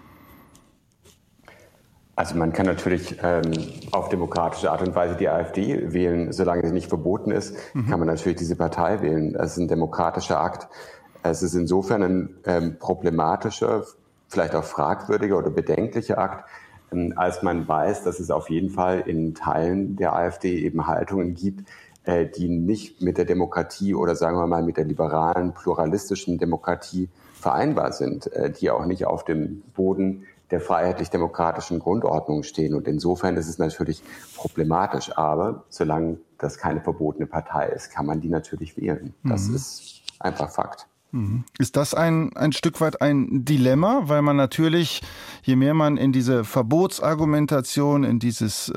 Also man kann natürlich auf demokratische Art und Weise die AfD wählen, solange sie nicht verboten ist, kann man natürlich diese Partei wählen. Das ist ein demokratischer Akt. Es ist insofern ein problematischer, vielleicht auch fragwürdiger oder bedenklicher Akt, als man weiß, dass es auf jeden Fall in Teilen der AfD eben Haltungen gibt, die nicht mit der Demokratie oder sagen wir mal mit der liberalen, pluralistischen Demokratie vereinbar sind, die auch nicht auf dem Boden der freiheitlich-demokratischen Grundordnung stehen. Und insofern ist es natürlich problematisch. Aber solange das keine verbotene Partei ist, kann man die natürlich wählen. Das ist einfach Fakt. Ist das ein Stück weit ein Dilemma, weil man natürlich, je mehr man in diese Verbotsargumentation, in dieses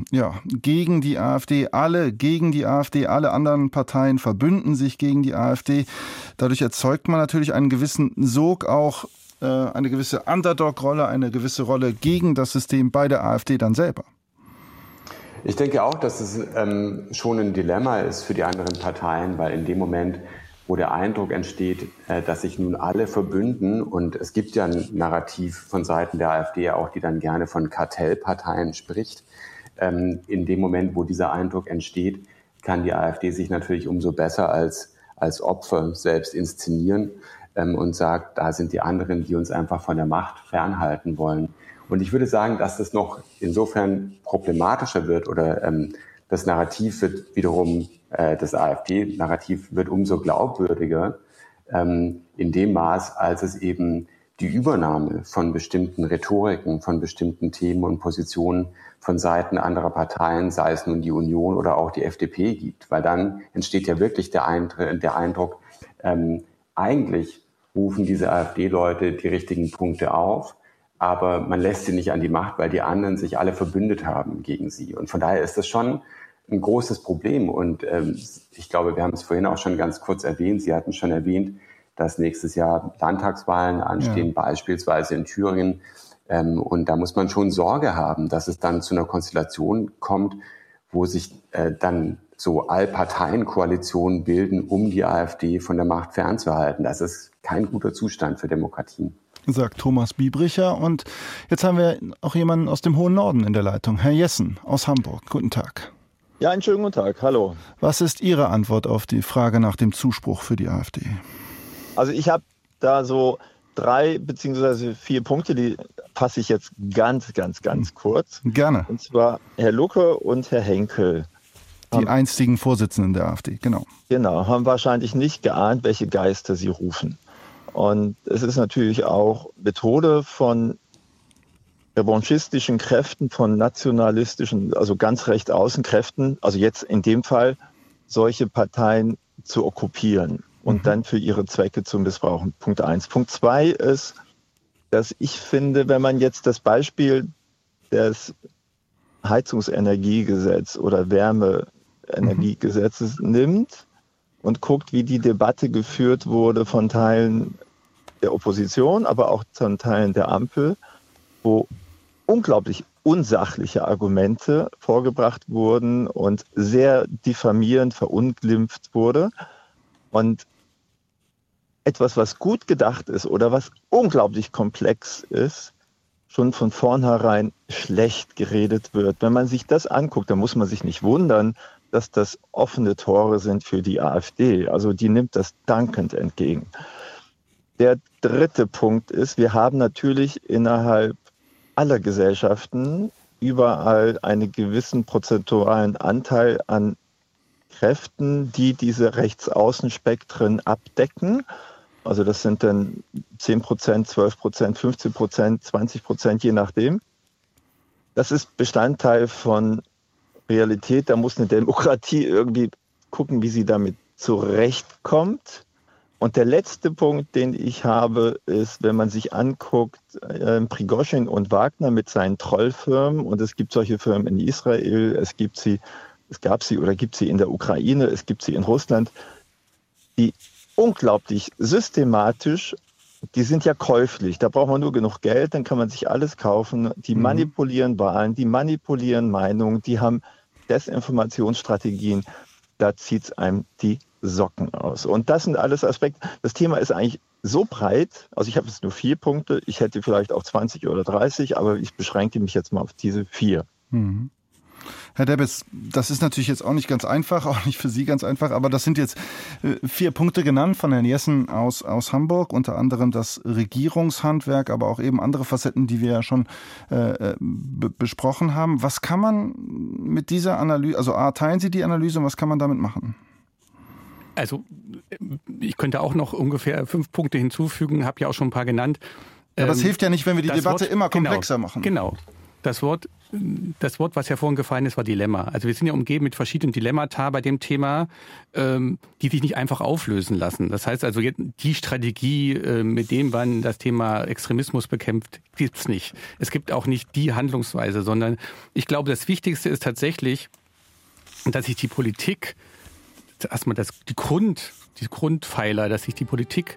gegen die AfD, alle anderen Parteien verbünden sich gegen die AfD, dadurch erzeugt man natürlich einen gewissen Sog auch, eine gewisse Underdog-Rolle, eine gewisse Rolle gegen das System bei der AfD dann selber. Ich denke auch, dass es schon ein Dilemma ist für die anderen Parteien, weil in dem Moment, wo der Eindruck entsteht, dass sich nun alle verbünden, und es gibt ja ein Narrativ von Seiten der AfD auch, die dann gerne von Kartellparteien spricht, in dem Moment, wo dieser Eindruck entsteht, kann die AfD sich natürlich umso besser als Opfer selbst inszenieren und sagt, da sind die anderen, die uns einfach von der Macht fernhalten wollen. Und ich würde sagen, dass das noch insofern problematischer wird oder das Narrativ wird wiederum, das AfD-Narrativ wird umso glaubwürdiger in dem Maß, als es eben die Übernahme von bestimmten Rhetoriken, von bestimmten Themen und Positionen von Seiten anderer Parteien, sei es nun die Union oder auch die FDP gibt. Weil dann entsteht ja wirklich der Eindruck, eigentlich rufen diese AfD-Leute die richtigen Punkte auf, aber man lässt sie nicht an die Macht, weil die anderen sich alle verbündet haben gegen sie. Und von daher ist das schon ein großes Problem. Und ich glaube, wir haben es vorhin auch schon ganz kurz erwähnt. Sie hatten schon erwähnt, dass nächstes Jahr Landtagswahlen anstehen, beispielsweise in Thüringen. Und da muss man schon Sorge haben, dass es dann zu einer Konstellation kommt, wo sich dann so Allparteienkoalitionen bilden, um die AfD von der Macht fernzuhalten. Das ist kein guter Zustand für Demokratien. Sagt Thomas Biebricher. Und jetzt haben wir auch jemanden aus dem hohen Norden in der Leitung, Herr Jessen aus Hamburg. Guten Tag. Ja, einen schönen guten Tag. Hallo. Was ist Ihre Antwort auf die Frage nach dem Zuspruch für die AfD? Also ich habe da so 3 bzw. 4 Punkte, die fasse ich jetzt ganz kurz. Gerne. Und zwar Herr Lucke und Herr Henkel. Die einstigen Vorsitzenden der AfD, genau. Genau, haben wahrscheinlich nicht geahnt, welche Geister sie rufen. Und es ist natürlich auch Methode von revanchistischen Kräften, von nationalistischen, also ganz recht außen Kräften, also jetzt in dem Fall solche Parteien zu okkupieren und dann für ihre Zwecke zu missbrauchen. Punkt 1. Punkt 2 ist, dass ich finde, wenn man jetzt das Beispiel des Heizungsenergiegesetz oder Wärmeenergiegesetzes nimmt und guckt, wie die Debatte geführt wurde von Teilen der Opposition, aber auch von Teilen der Ampel, wo unglaublich unsachliche Argumente vorgebracht wurden und sehr diffamierend verunglimpft wurde. Und etwas, was gut gedacht ist oder was unglaublich komplex ist, schon von vornherein schlecht geredet wird. Wenn man sich das anguckt, dann muss man sich nicht wundern, dass das offene Tore sind für die AfD. Also die nimmt das dankend entgegen. Der dritte Punkt ist, wir haben natürlich innerhalb aller Gesellschaften überall einen gewissen prozentualen Anteil an Kräften, die diese Rechtsaußenspektren abdecken. Also das sind dann 10%, 12%, 15%, 20%, je nachdem. Das ist Bestandteil von Realität. Da muss eine Demokratie irgendwie gucken, wie sie damit zurechtkommt. Und der letzte Punkt, den ich habe, ist, wenn man sich anguckt, Prigoschin und Wagner mit seinen Trollfirmen, und es gibt solche Firmen in Israel, es gibt sie in der Ukraine, es gibt sie in Russland, die unglaublich systematisch, die sind ja käuflich, da braucht man nur genug Geld, dann kann man sich alles kaufen, die manipulieren Wahlen, die manipulieren Meinungen, die haben Desinformationsstrategien, da zieht es einem die Socken aus. Und das sind alles Aspekte. Das Thema ist eigentlich so breit, also ich habe jetzt nur 4 Punkte, ich hätte vielleicht auch 20 oder 30, aber ich beschränke mich jetzt mal auf diese 4. Mhm. Herr Debes, das ist natürlich jetzt auch nicht ganz einfach, auch nicht für Sie ganz einfach, aber das sind jetzt 4 Punkte genannt von Herrn Jessen aus Hamburg, unter anderem das Regierungshandwerk, aber auch eben andere Facetten, die wir ja schon besprochen haben. Was kann man mit dieser Analyse, also teilen Sie die Analyse und was kann man damit machen? Also ich könnte auch noch ungefähr 5 Punkte hinzufügen, habe ja auch schon ein paar genannt. Ja, aber es hilft ja nicht, wenn wir die Debatte immer komplexer machen. Genau. Das Wort, was ja vorhin gefallen ist, war Dilemma. Also wir sind ja umgeben mit verschiedenen Dilemmata bei dem Thema, die sich nicht einfach auflösen lassen. Das heißt also, die Strategie, mit dem man das Thema Extremismus bekämpft, gibt's nicht. Es gibt auch nicht die Handlungsweise, sondern ich glaube, das Wichtigste ist tatsächlich, dass sich die Politik, erstmal die Grundpfeiler, dass sich die Politik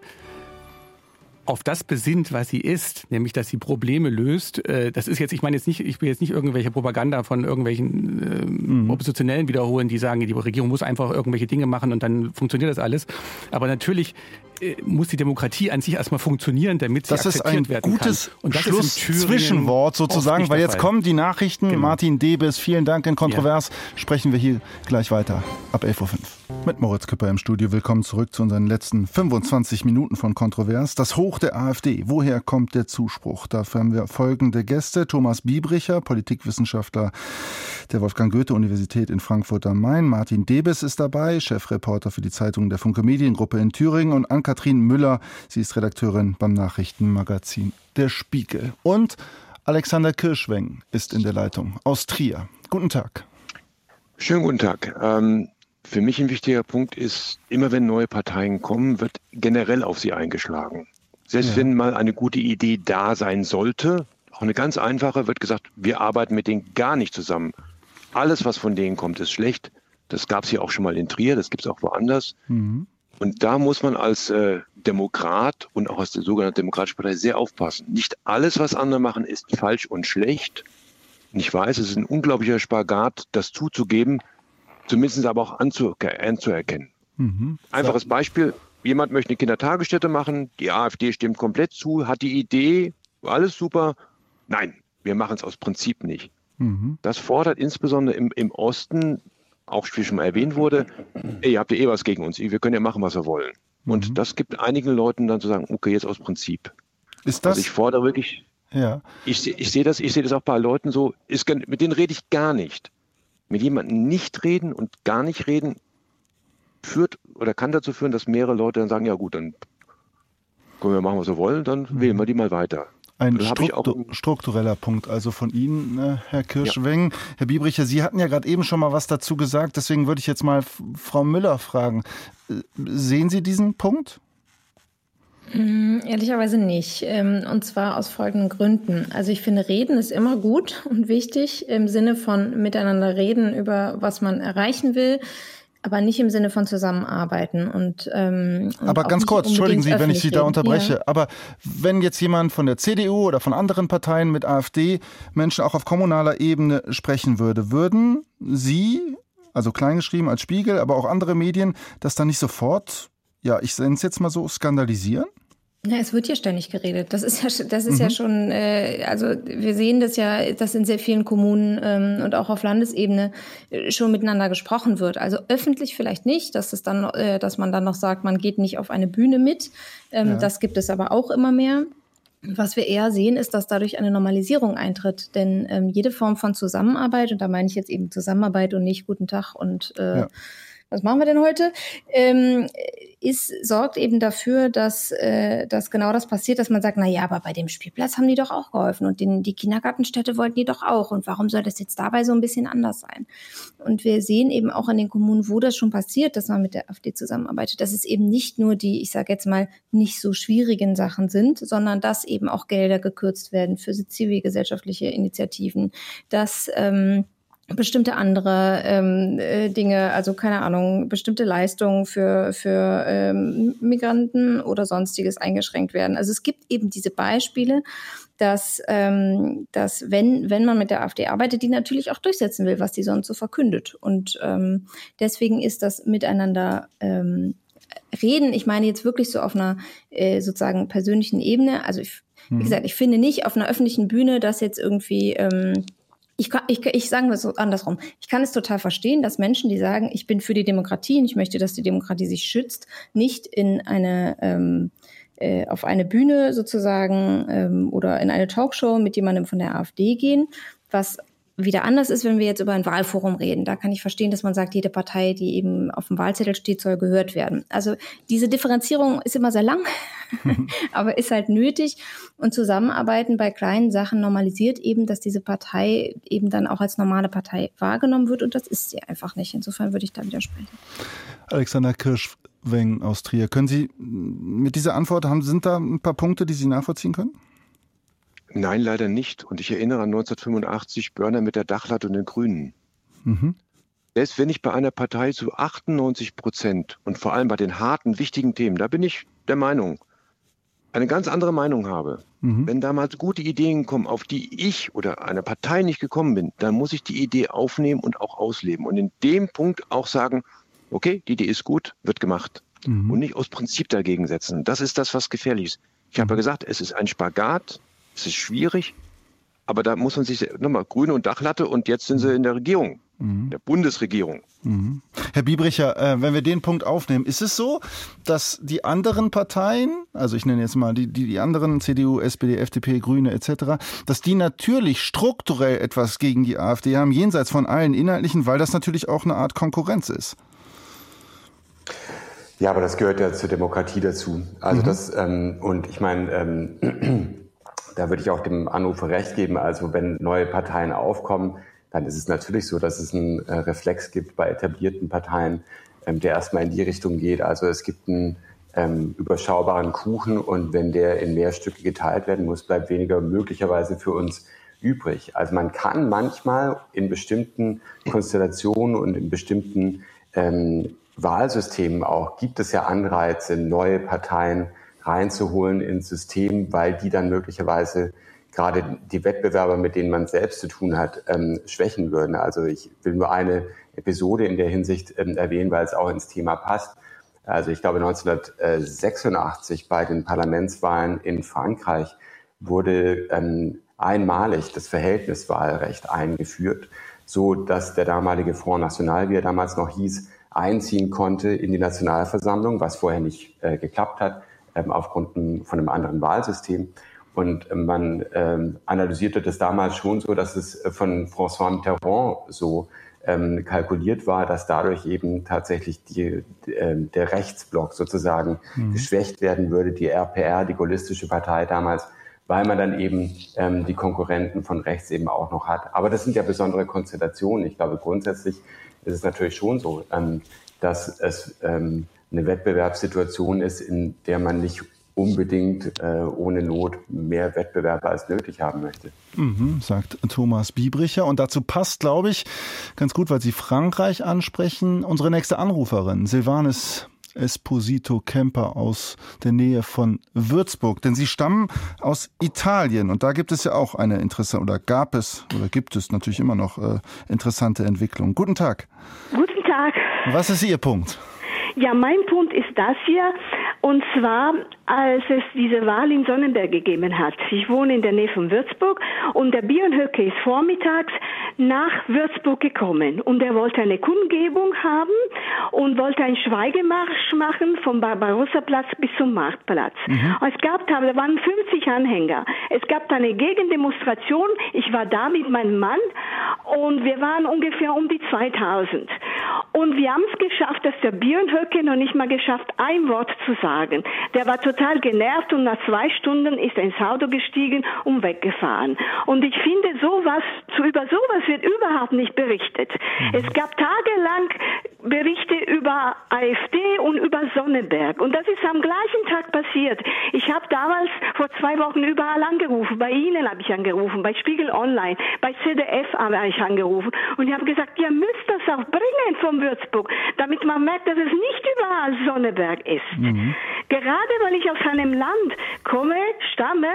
auf das besinnt, was sie ist, nämlich dass sie Probleme löst. Das ist jetzt, ich will jetzt nicht irgendwelche Propaganda von irgendwelchen Oppositionellen wiederholen, die sagen, die Regierung muss einfach irgendwelche Dinge machen und dann funktioniert das alles. Aber natürlich muss die Demokratie an sich erstmal funktionieren, damit sie akzeptiert werden kann. Das ist ein gutes Schlusszwischenwort sozusagen, weil jetzt kommen die Nachrichten. Genau. Martin Debes, vielen Dank. In Kontrovers sprechen wir hier gleich weiter ab 11.05 Uhr. Mit Moritz Küpper im Studio. Willkommen zurück zu unseren letzten 25 Minuten von Kontrovers. Das Hoch der AfD. Woher kommt der Zuspruch? Dafür haben wir folgende Gäste. Thomas Biebricher, Politikwissenschaftler der Wolfgang-Goethe-Universität in Frankfurt am Main. Martin Debes ist dabei, Chefreporter für die Zeitung der Funke Mediengruppe in Thüringen. Und Ann-Kathrin Müller, sie ist Redakteurin beim Nachrichtenmagazin Der Spiegel. Und Alexander Kirschweng ist in der Leitung aus Trier. Guten Tag. Schönen guten Tag. Für mich ein wichtiger Punkt ist, immer wenn neue Parteien kommen, wird generell auf sie eingeschlagen. Selbst wenn mal eine gute Idee da sein sollte, auch eine ganz einfache, wird gesagt, wir arbeiten mit denen gar nicht zusammen. Alles, was von denen kommt, ist schlecht. Das gab es hier auch schon mal in Trier, das gibt es auch woanders. Mhm. Und da muss man als Demokrat und auch als der sogenannten Demokratischen Partei sehr aufpassen. Nicht alles, was andere machen, ist falsch und schlecht. Und ich weiß, es ist ein unglaublicher Spagat, das zuzugeben, zumindest aber auch anzuerkennen. Mhm. Einfaches Beispiel, jemand möchte eine Kindertagesstätte machen, die AfD stimmt komplett zu, hat die Idee, alles super. Nein, wir machen es aus Prinzip nicht. Mhm. Das fordert insbesondere im Osten, auch wie schon mal erwähnt wurde, ihr habt ja was gegen uns, wir können ja machen, was wir wollen. Mhm. Und das gibt einigen Leuten dann zu sagen, okay, jetzt aus Prinzip. Ist das? Also ich fordere wirklich, ich sehe das auch bei Leuten so, mit denen rede ich gar nicht. Mit jemandem nicht reden und gar nicht reden führt oder kann dazu führen, dass mehrere Leute dann sagen, ja gut, dann können wir machen, was wir wollen, dann wählen wir die mal weiter. Ein struktureller Punkt also von Ihnen, Herr Kirschweng. Ja. Herr Biebricher, Sie hatten ja gerade eben schon mal was dazu gesagt, deswegen würde ich jetzt mal Frau Müller fragen. Sehen Sie diesen Punkt? Ehrlicherweise nicht. Und zwar aus folgenden Gründen. Also ich finde, Reden ist immer gut und wichtig im Sinne von miteinander reden über was man erreichen will, aber nicht im Sinne von zusammenarbeiten. Aber ganz kurz, entschuldigen Sie, wenn ich Sie da unterbreche, ja. Aber wenn jetzt jemand von der CDU oder von anderen Parteien mit AfD-Menschen auch auf kommunaler Ebene sprechen würde, würden Sie, also kleingeschrieben als Spiegel, aber auch andere Medien, das dann nicht sofort, ja, ich nenne es jetzt mal so, skandalisieren? Ja, es wird ja ständig geredet. Das ist ja schon, also wir sehen das ja, dass in sehr vielen Kommunen und auch auf Landesebene schon miteinander gesprochen wird. Also öffentlich vielleicht nicht, dass man dann noch sagt, man geht nicht auf eine Bühne mit. Das gibt es aber auch immer mehr. Was wir eher sehen, ist, dass dadurch eine Normalisierung eintritt. Denn jede Form von Zusammenarbeit, und da meine ich jetzt eben Zusammenarbeit und nicht guten Tag und was machen wir denn heute? Sorgt eben dafür, dass genau das passiert, dass man sagt, na ja, aber bei dem Spielplatz haben die doch auch geholfen und die Kindergartenstätte wollten die doch auch. Und warum soll das jetzt dabei so ein bisschen anders sein? Und wir sehen eben auch in den Kommunen, wo das schon passiert, dass man mit der AfD zusammenarbeitet, dass es eben nicht nur die, ich sage jetzt mal, nicht so schwierigen Sachen sind, sondern dass eben auch Gelder gekürzt werden für zivilgesellschaftliche Initiativen, dass bestimmte andere Dinge, also keine Ahnung, bestimmte Leistungen für Migranten oder Sonstiges eingeschränkt werden. Also es gibt eben diese Beispiele, dass wenn man mit der AfD arbeitet, die natürlich auch durchsetzen will, was die sonst so verkündet. Und deswegen ist das Miteinander reden, ich meine jetzt wirklich so auf einer sozusagen persönlichen Ebene. Also wie gesagt, ich finde nicht auf einer öffentlichen Bühne, dass jetzt irgendwie ich sage das so andersrum. Ich kann es total verstehen, dass Menschen, die sagen, ich bin für die Demokratie und ich möchte, dass die Demokratie sich schützt, nicht in auf eine Bühne sozusagen oder in eine Talkshow mit jemandem von der AfD gehen, was wieder anders ist, wenn wir jetzt über ein Wahlforum reden. Da kann ich verstehen, dass man sagt, jede Partei, die eben auf dem Wahlzettel steht, soll gehört werden. Also diese Differenzierung ist immer sehr lang, aber ist halt nötig. Und Zusammenarbeiten bei kleinen Sachen normalisiert eben, dass diese Partei eben dann auch als normale Partei wahrgenommen wird. Und das ist sie einfach nicht. Insofern würde ich da widersprechen. Alexander Kirschweng aus Trier. Können Sie mit dieser Antwort, sind da ein paar Punkte, die Sie nachvollziehen können? Nein, leider nicht. Und ich erinnere an 1985, Börner mit der Dachlatte und den Grünen. Selbst wenn ich bei einer Partei zu 98% und vor allem bei den harten, wichtigen Themen, da bin ich der Meinung, eine ganz andere Meinung habe. Wenn da mal gute Ideen kommen, auf die ich oder eine Partei nicht gekommen bin, dann muss ich die Idee aufnehmen und auch ausleben. Und in dem Punkt auch sagen, okay, die Idee ist gut, wird gemacht. Und nicht aus Prinzip dagegen setzen. Das ist das, was gefährlich ist. Ich habe ja gesagt, es ist ein Spagat. Es ist schwierig, aber da muss man sich nochmal Grüne und Dachlatte und jetzt sind sie in der Regierung, der Bundesregierung. Herr Biebricher, wenn wir den Punkt aufnehmen, ist es so, dass die anderen Parteien, also ich nenne jetzt mal die anderen, CDU, SPD, FDP, Grüne etc., dass die natürlich strukturell etwas gegen die AfD haben, jenseits von allen Inhaltlichen, weil das natürlich auch eine Art Konkurrenz ist? Ja, aber das gehört ja zur Demokratie dazu. Also und ich meine, da würde ich auch dem Anrufer recht geben. Also wenn neue Parteien aufkommen, dann ist es natürlich so, dass es einen Reflex gibt bei etablierten Parteien, der erstmal in die Richtung geht. Also es gibt einen überschaubaren Kuchen und wenn der in mehr Stücke geteilt werden muss, bleibt weniger möglicherweise für uns übrig. Also man kann manchmal in bestimmten Konstellationen und in bestimmten Wahlsystemen auch, gibt es ja Anreize, neue Parteien reinzuholen ins System, weil die dann möglicherweise gerade die Wettbewerber, mit denen man selbst zu tun hat, schwächen würden. Also ich will nur eine Episode in der Hinsicht erwähnen, weil es auch ins Thema passt. Also ich glaube 1986 bei den Parlamentswahlen in Frankreich wurde einmalig das Verhältniswahlrecht eingeführt, so dass der damalige Front National, wie er damals noch hieß, einziehen konnte in die Nationalversammlung, was vorher nicht geklappt hat, aufgrund von einem anderen Wahlsystem. Und man analysierte das damals schon so, dass es von François Mitterrand so kalkuliert war, dass dadurch eben tatsächlich der Rechtsblock sozusagen geschwächt werden würde, die RPR, die gaullistische Partei damals, weil man dann eben die Konkurrenten von rechts eben auch noch hat. Aber das sind ja besondere Konstellationen. Ich glaube, grundsätzlich ist es natürlich schon so, dass es eine Wettbewerbssituation ist, in der man nicht unbedingt ohne Not mehr Wettbewerber als nötig haben möchte. Sagt Thomas Biebricher. Und dazu passt, glaube ich, ganz gut, weil Sie Frankreich ansprechen, unsere nächste Anruferin, Silvanis Esposito Kemper aus der Nähe von Würzburg. Denn Sie stammen aus Italien und da gibt es ja auch eine interessante, oder gibt es natürlich immer noch interessante Entwicklungen. Guten Tag. Guten Tag. Was ist Ihr Punkt? Ja, mein Punkt ist das hier. Und zwar, als es diese Wahl in Sonnenberg gegeben hat. Ich wohne in der Nähe von Würzburg und der Björn Höcke ist vormittags nach Würzburg gekommen und er wollte eine Kundgebung haben und wollte einen Schweigemarsch machen vom Barbarossa-Platz bis zum Marktplatz. Da waren 50 Anhänger. Es gab eine Gegendemonstration. Ich war da mit meinem Mann und wir waren ungefähr um die 2000. Und wir haben es geschafft, dass der Björn Höcke noch nicht mal geschafft, ein Wort zu sagen. Der war total genervt und nach 2 Stunden ist er ins Auto gestiegen und weggefahren. Und ich finde, über sowas wird überhaupt nicht berichtet. Es gab tagelang Berichte über AfD und über Sonnenberg. Und das ist am gleichen Tag passiert. Ich habe damals vor 2 Wochen überall angerufen. Bei Ihnen habe ich angerufen, bei Spiegel Online, bei ZDF habe ich angerufen. Und ich habe gesagt, ihr müsst das auch bringen von Würzburg, damit man merkt, dass es nicht überall Sonnenberg ist. Gerade weil ich aus einem Land stamme,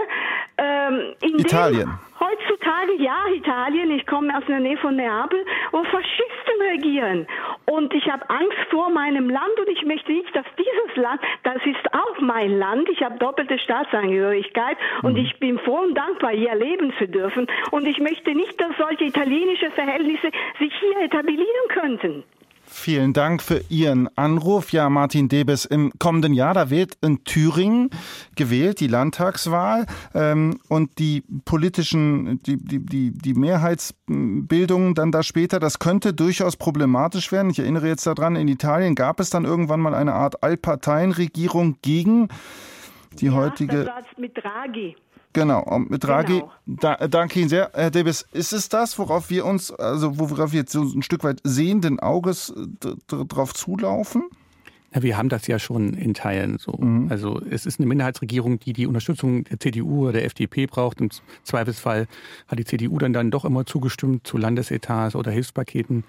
in Italien. Heutzutage, Italien, ich komme aus der Nähe von Neapel, wo Faschisten regieren. Und ich habe Angst vor meinem Land und ich möchte nicht, dass dieses Land, das ist auch mein Land, ich habe doppelte Staatsangehörigkeit und ich bin froh und dankbar, hier leben zu dürfen. Und ich möchte nicht, dass solche italienische Verhältnisse sich hier etablieren könnten. Vielen Dank für Ihren Anruf. Ja, Martin Debes, im kommenden Jahr, da wird in Thüringen gewählt, die Landtagswahl, und die politischen, die Mehrheitsbildung dann da später, das könnte durchaus problematisch werden. Ich erinnere jetzt daran, in Italien gab es dann irgendwann mal eine Art Allparteienregierung gegen die heutige... Das war mit Draghi. Genau, mit Draghi. Genau. Danke Ihnen sehr, Herr Debes. Ist es das, worauf wir jetzt so ein Stück weit sehenden Auges drauf zulaufen? Ja, wir haben das ja schon in Teilen so. Also es ist eine Minderheitsregierung, die Unterstützung der CDU oder der FDP braucht. Im Zweifelsfall hat die CDU dann doch immer zugestimmt zu Landesetats oder Hilfspaketen.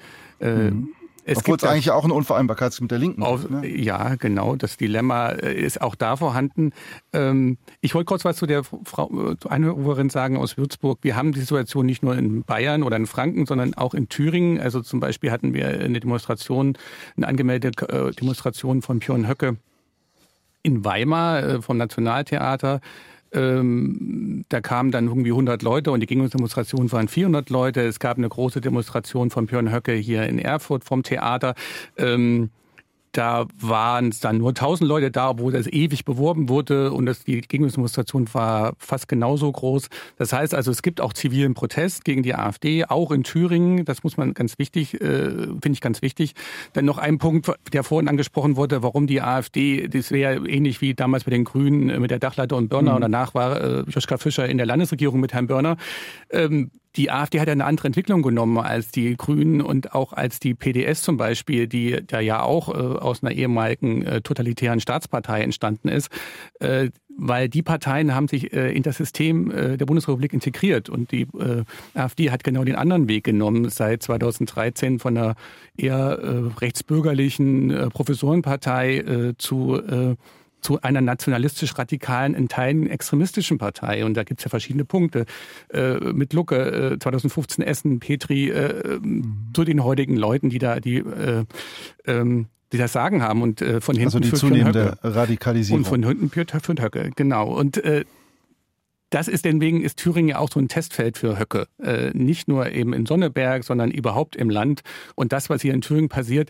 Obwohl es eigentlich auch eine Unvereinbarkeit mit der Linken gibt. Ne? Ja, genau. Das Dilemma ist auch da vorhanden. Ich wollte kurz was zu der Anhörerin sagen aus Würzburg. Wir haben die Situation nicht nur in Bayern oder in Franken, sondern auch in Thüringen. Also zum Beispiel hatten wir eine angemeldete Demonstration von Björn Höcke in Weimar vom Nationaltheater. Da kamen dann irgendwie 100 Leute und die Gegendemonstration waren 400 Leute. Es gab eine große Demonstration von Björn Höcke hier in Erfurt vom Theater. Da waren es dann nur 1000 Leute da, obwohl das ewig beworben wurde und die Gegendemonstration war fast genauso groß. Das heißt also, es gibt auch zivilen Protest gegen die AfD, auch in Thüringen. Das muss man finde ich ganz wichtig. Dann noch ein Punkt, der vorhin angesprochen wurde, warum die AfD, das wäre ähnlich wie damals mit den Grünen, mit der Dachleiter und Börner und danach war Joschka Fischer in der Landesregierung mit Herrn Börner. Die AfD hat ja eine andere Entwicklung genommen als die Grünen und auch als die PDS zum Beispiel, die da ja auch aus einer ehemaligen totalitären Staatspartei entstanden ist, weil die Parteien haben sich in das System der Bundesrepublik integriert und die AfD hat genau den anderen Weg genommen, seit 2013 von einer eher rechtsbürgerlichen Professorenpartei zu einer nationalistisch-radikalen, in Teilen extremistischen Partei. Und da gibt's ja verschiedene Punkte. Mit Lucke, 2015 Essen, Petri, zu den heutigen Leuten, die das Sagen haben. Und von hinten also die zunehmende Radikalisierung. Und von hinten führt Höcke, genau. Und deswegen ist Thüringen ja auch so ein Testfeld für Höcke. Nicht nur eben in Sonneberg, sondern überhaupt im Land. Und das, was hier in Thüringen passiert,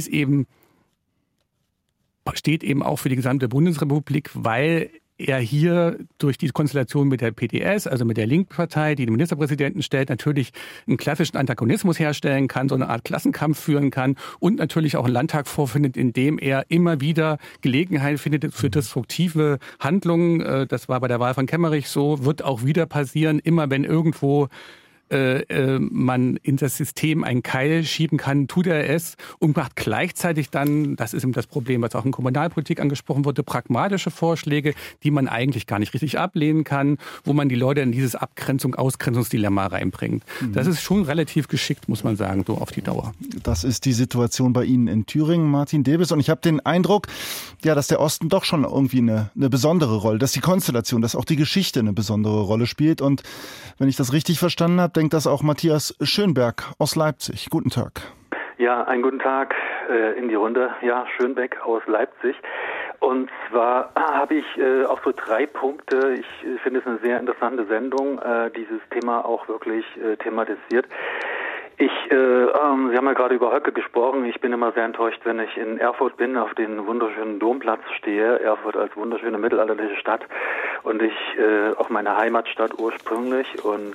steht eben auch für die gesamte Bundesrepublik, weil er hier durch die Konstellation mit der PDS, also mit der Linkspartei, die den Ministerpräsidenten stellt, natürlich einen klassischen Antagonismus herstellen kann, so eine Art Klassenkampf führen kann und natürlich auch einen Landtag vorfindet, in dem er immer wieder Gelegenheit findet für destruktive Handlungen. Das war bei der Wahl von Kemmerich so, wird auch wieder passieren, immer wenn irgendwo man in das System einen Keil schieben kann, tut er es und macht gleichzeitig dann, das ist eben das Problem, was auch in Kommunalpolitik angesprochen wurde, pragmatische Vorschläge, die man eigentlich gar nicht richtig ablehnen kann, wo man die Leute in dieses Ausgrenzungsdilemma reinbringt. Das ist schon relativ geschickt, muss man sagen, so auf die Dauer. Das ist die Situation bei Ihnen in Thüringen, Martin Debes. Und ich habe den Eindruck, ja, dass der Osten doch schon irgendwie eine besondere Rolle, dass die Konstellation, dass auch die Geschichte eine besondere Rolle spielt. Und wenn ich das richtig verstanden habe, denkt das auch Matthias Schönberg aus Leipzig. Guten Tag. Ja, einen guten Tag in die Runde. Ja, Schönbeck aus Leipzig. Und zwar habe ich auch so 3 Punkte. Ich finde es eine sehr interessante Sendung, dieses Thema auch wirklich thematisiert. Sie haben ja gerade über Höcke gesprochen. Ich bin immer sehr enttäuscht, wenn ich in Erfurt bin, auf den wunderschönen Domplatz stehe. Erfurt als wunderschöne mittelalterliche Stadt und ich auch meine Heimatstadt ursprünglich und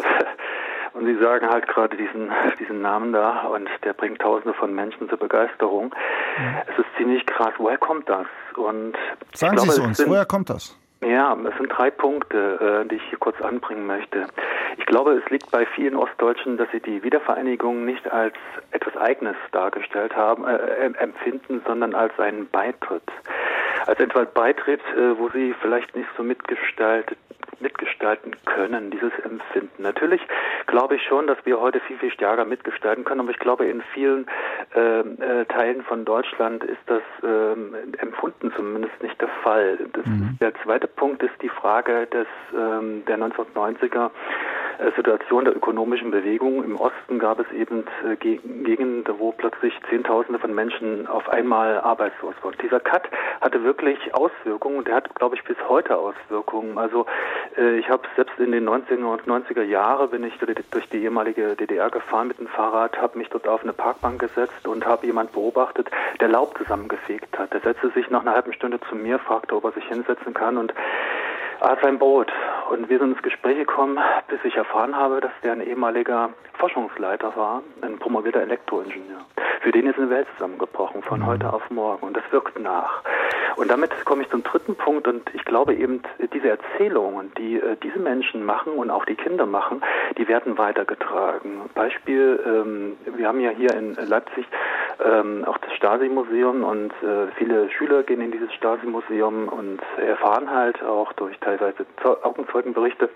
Sie sagen halt gerade diesen Namen da und der bringt Tausende von Menschen zur Begeisterung. Es ist ziemlich krass. Woher kommt das? Und sagen Sie es uns, woher kommt das? Ja, es sind 3 Punkte, die ich hier kurz anbringen möchte. Ich glaube, es liegt bei vielen Ostdeutschen, dass sie die Wiedervereinigung nicht als etwas Eigenes dargestellt haben, empfinden, sondern als einen Beitritt. Als etwas Beitritt, wo sie vielleicht nicht so mitgestalten können, dieses Empfinden. Natürlich glaube ich schon, dass wir heute viel, viel stärker mitgestalten können, aber ich glaube, in vielen Teilen von Deutschland ist das empfunden zumindest nicht der Fall. Der zweite Punkt ist die Frage der 1990er Situation der ökonomischen Bewegung. Im Osten gab es eben Gegenden, wo plötzlich Zehntausende von Menschen auf einmal arbeitslos waren. Dieser Cut hatte wirklich Auswirkungen und der hat, glaube ich, bis heute Auswirkungen. Also ich habe selbst in den 90er Jahren bin ich durch die ehemalige DDR gefahren mit dem Fahrrad, habe mich dort auf eine Parkbank gesetzt und habe jemand beobachtet, der Laub zusammengefegt hat. Der setzte sich nach einer halben Stunde zu mir, fragte, ob er sich hinsetzen kann und aß ein Brot. Und wir sind ins Gespräch gekommen, bis ich erfahren habe, dass der ein ehemaliger Forschungsleiter war, ein promovierter Elektroingenieur. Für den ist eine Welt zusammengebrochen, von heute auf morgen. Und das wirkt nach. Und damit komme ich zum dritten Punkt. Und ich glaube eben, diese Erzählungen, die diese Menschen machen und auch die Kinder machen, die werden weitergetragen. Beispiel, wir haben ja hier in Leipzig auch das Stasi-Museum und viele Schüler gehen in dieses Stasi-Museum und erfahren halt auch durch teilweise Augenzeugenberichte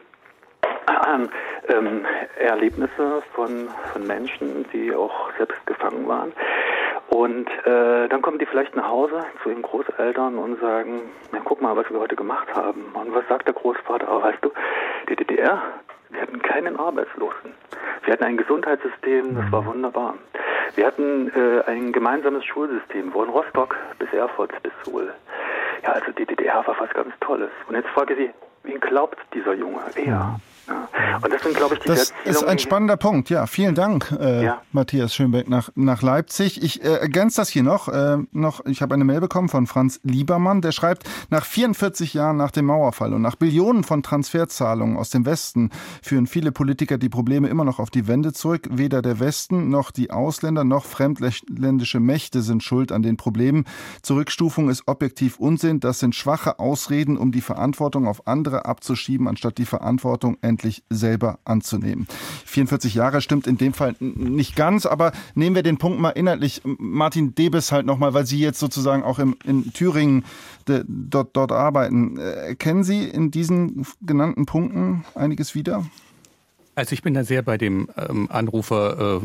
Erlebnisse von Menschen, die auch selbst gefangen waren. Und dann kommen die vielleicht nach Hause zu ihren Großeltern und sagen, na, guck mal, was wir heute gemacht haben. Und was sagt der Großvater? Oh, weißt du, die DDR, wir hatten keinen Arbeitslosen. Wir hatten ein Gesundheitssystem, das war wunderbar. Wir hatten ein gemeinsames Schulsystem, von Rostock bis Erfurt bis Suhl. Ja, also die DDR war was ganz Tolles. Und jetzt frage ich Sie, wen glaubt dieser Junge? Wer? Ja. Und das sind, glaube ich, die Das ist ein spannender Punkt. Ja, vielen Dank, Matthias Schönbeck nach Leipzig. Ich ergänze das hier noch. Ich habe eine Mail bekommen von Franz Liebermann, der schreibt, nach 44 Jahren nach dem Mauerfall und nach Billionen von Transferzahlungen aus dem Westen führen viele Politiker die Probleme immer noch auf die Wende zurück. Weder der Westen noch die Ausländer noch fremdländische Mächte sind schuld an den Problemen. Zurückstufung ist objektiv Unsinn. Das sind schwache Ausreden, um die Verantwortung auf andere abzuschieben, anstatt die Verantwortung endlich selber anzunehmen. 44 Jahre stimmt in dem Fall nicht ganz, aber nehmen wir den Punkt mal inhaltlich. Martin Debes halt nochmal, weil Sie jetzt sozusagen auch in Thüringen dort arbeiten. Erkennen Sie in diesen genannten Punkten einiges wieder? Also ich bin da sehr bei dem Anrufer.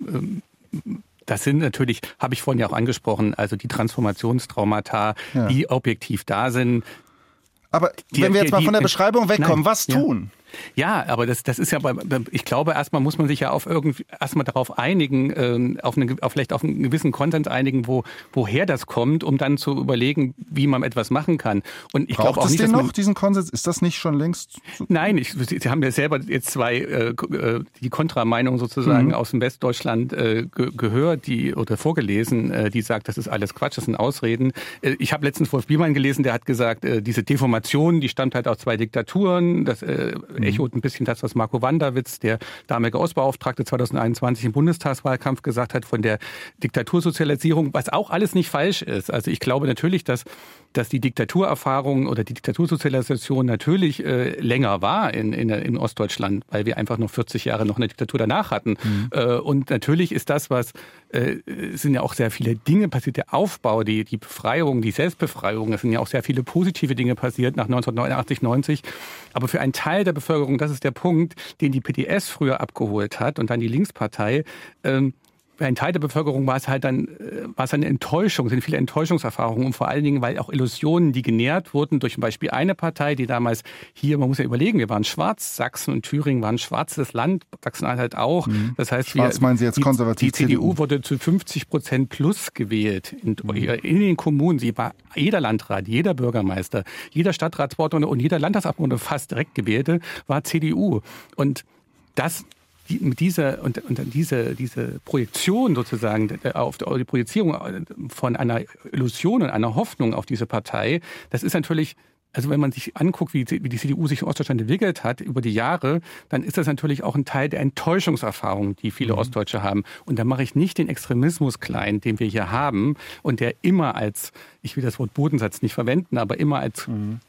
Das sind natürlich, habe ich vorhin ja auch angesprochen, also die Transformationstraumata, die objektiv da sind. Aber wenn wir jetzt mal von der Beschreibung wegkommen, was tun? Ja, aber das ist ja, ich glaube, erstmal muss man sich ja erstmal darauf einigen, vielleicht auf einen gewissen Konsens einigen, woher das kommt, um dann zu überlegen, wie man etwas machen kann. Und ich glaube auch nicht, diesen Konsens? Ist das nicht schon längst? Nein, Sie haben ja selber jetzt die Kontrameinung sozusagen aus dem Westdeutschland gehört, oder vorgelesen, die sagt, das ist alles Quatsch, das sind Ausreden. Ich habe letztens Wolf Biermann gelesen, der hat gesagt, diese Deformation, die stammt halt aus 2 Diktaturen, das echot ein bisschen das, was Marco Wanderwitz, der damalige Ostbeauftragte 2021 im Bundestagswahlkampf gesagt hat von der Diktatursozialisierung, was auch alles nicht falsch ist. Also ich glaube natürlich, dass die Diktaturerfahrung oder die Diktatursozialisation natürlich länger war in Ostdeutschland, weil wir einfach noch 40 Jahre noch eine Diktatur danach hatten. Und natürlich ist das, sind ja auch sehr viele Dinge passiert, der Aufbau, die Befreiung, die Selbstbefreiung, es sind ja auch sehr viele positive Dinge passiert nach 1989, 90. Aber für einen Teil der Bevölkerung, das ist der Punkt, den die PDS früher abgeholt hat und dann die Linkspartei, bei einem Teil der Bevölkerung war es eine Enttäuschung, sind viele Enttäuschungserfahrungen und vor allen Dingen, weil auch Illusionen, die genährt wurden durch zum Beispiel eine Partei, die damals hier, man muss ja überlegen, wir waren schwarz, Sachsen und Thüringen waren ein schwarzes Land, Sachsen-Anhalt auch. Das heißt, schwarz meinen Sie jetzt konservativ? Die CDU wurde zu 50% plus gewählt in den Kommunen. Sie war jeder Landrat, jeder Bürgermeister, jeder Stadtratsvorsitzende und jeder Landtagsabgeordnete fast direkt gewählte war CDU. Und diese Projektion sozusagen, auf die Projizierung von einer Illusion und einer Hoffnung auf diese Partei, das ist natürlich, also wenn man sich anguckt, wie die CDU sich in Ostdeutschland entwickelt hat über die Jahre, dann ist das natürlich auch ein Teil der Enttäuschungserfahrung, die viele Ostdeutsche haben. Und da mache ich nicht den Extremismus klein, den wir hier haben und der immer als, ich will das Wort Bodensatz nicht verwenden, aber immer als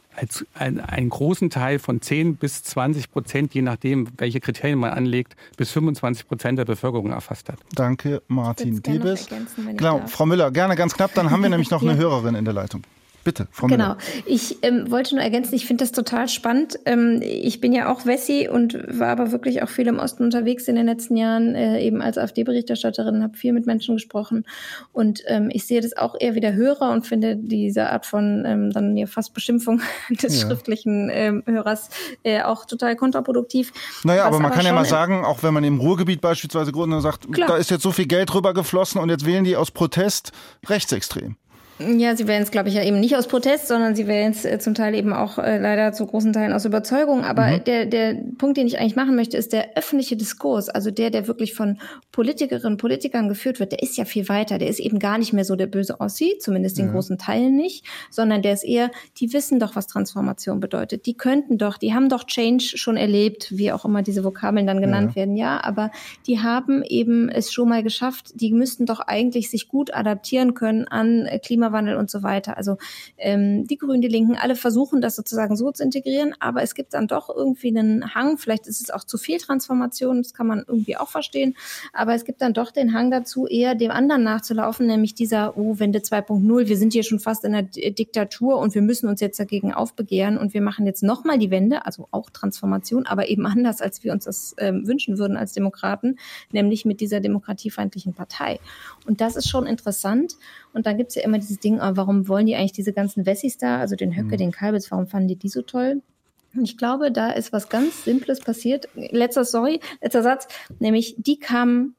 einen großen Teil von 10 bis 20%, je nachdem, welche Kriterien man anlegt, bis 25% der Bevölkerung erfasst hat. Danke, Martin Debes. Genau, Frau Müller, gerne ganz knapp, dann haben wir nämlich noch eine Hörerin in der Leitung. Bitte, Frau Müller. Genau. Ich wollte nur ergänzen, ich finde das total spannend. Ich bin ja auch Wessi und war aber wirklich auch viel im Osten unterwegs in den letzten Jahren, eben als AfD-Berichterstatterin, habe viel mit Menschen gesprochen. Und ich sehe das auch eher wie der Hörer und finde diese Art von dann ja fast Beschimpfung des schriftlichen Hörers auch total kontraproduktiv. Naja, aber man kann ja mal sagen, auch wenn man im Ruhrgebiet beispielsweise sagt, da ist jetzt so viel Geld rübergeflossen und jetzt wählen die aus Protest rechtsextrem. Ja, sie wählen es, glaube ich, ja eben nicht aus Protest, sondern sie wählen es zum Teil eben auch leider zu großen Teilen aus Überzeugung. Aber der Punkt, den ich eigentlich machen möchte, ist der öffentliche Diskurs, also der wirklich von Politikerinnen und Politikern geführt wird, der ist ja viel weiter. Der ist eben gar nicht mehr so der böse Ossi, zumindest in großen Teilen nicht, sondern der ist eher, die wissen doch, was Transformation bedeutet. Die haben doch Change schon erlebt, wie auch immer diese Vokabeln dann genannt werden. Ja, aber die haben eben es schon mal geschafft. Die müssten doch eigentlich sich gut adaptieren können an Klimawandel und so weiter. Also die Grünen, die Linken, alle versuchen das sozusagen so zu integrieren, aber es gibt dann doch irgendwie einen Hang, vielleicht ist es auch zu viel Transformation, das kann man irgendwie auch verstehen, aber es gibt dann doch den Hang dazu, eher dem anderen nachzulaufen, nämlich dieser, Wende 2.0, wir sind hier schon fast in der Diktatur und wir müssen uns jetzt dagegen aufbegehren und wir machen jetzt nochmal die Wende, also auch Transformation, aber eben anders, als wir uns das wünschen würden als Demokraten, nämlich mit dieser demokratiefeindlichen Partei. Und das ist schon interessant. Und dann gibt es ja immer dieses Ding, warum wollen die eigentlich diese ganzen Wessis da, also den Höcke, den Kalbitz, warum fanden die so toll? Und ich glaube, da ist was ganz Simples passiert. Letzter Satz, nämlich die kamen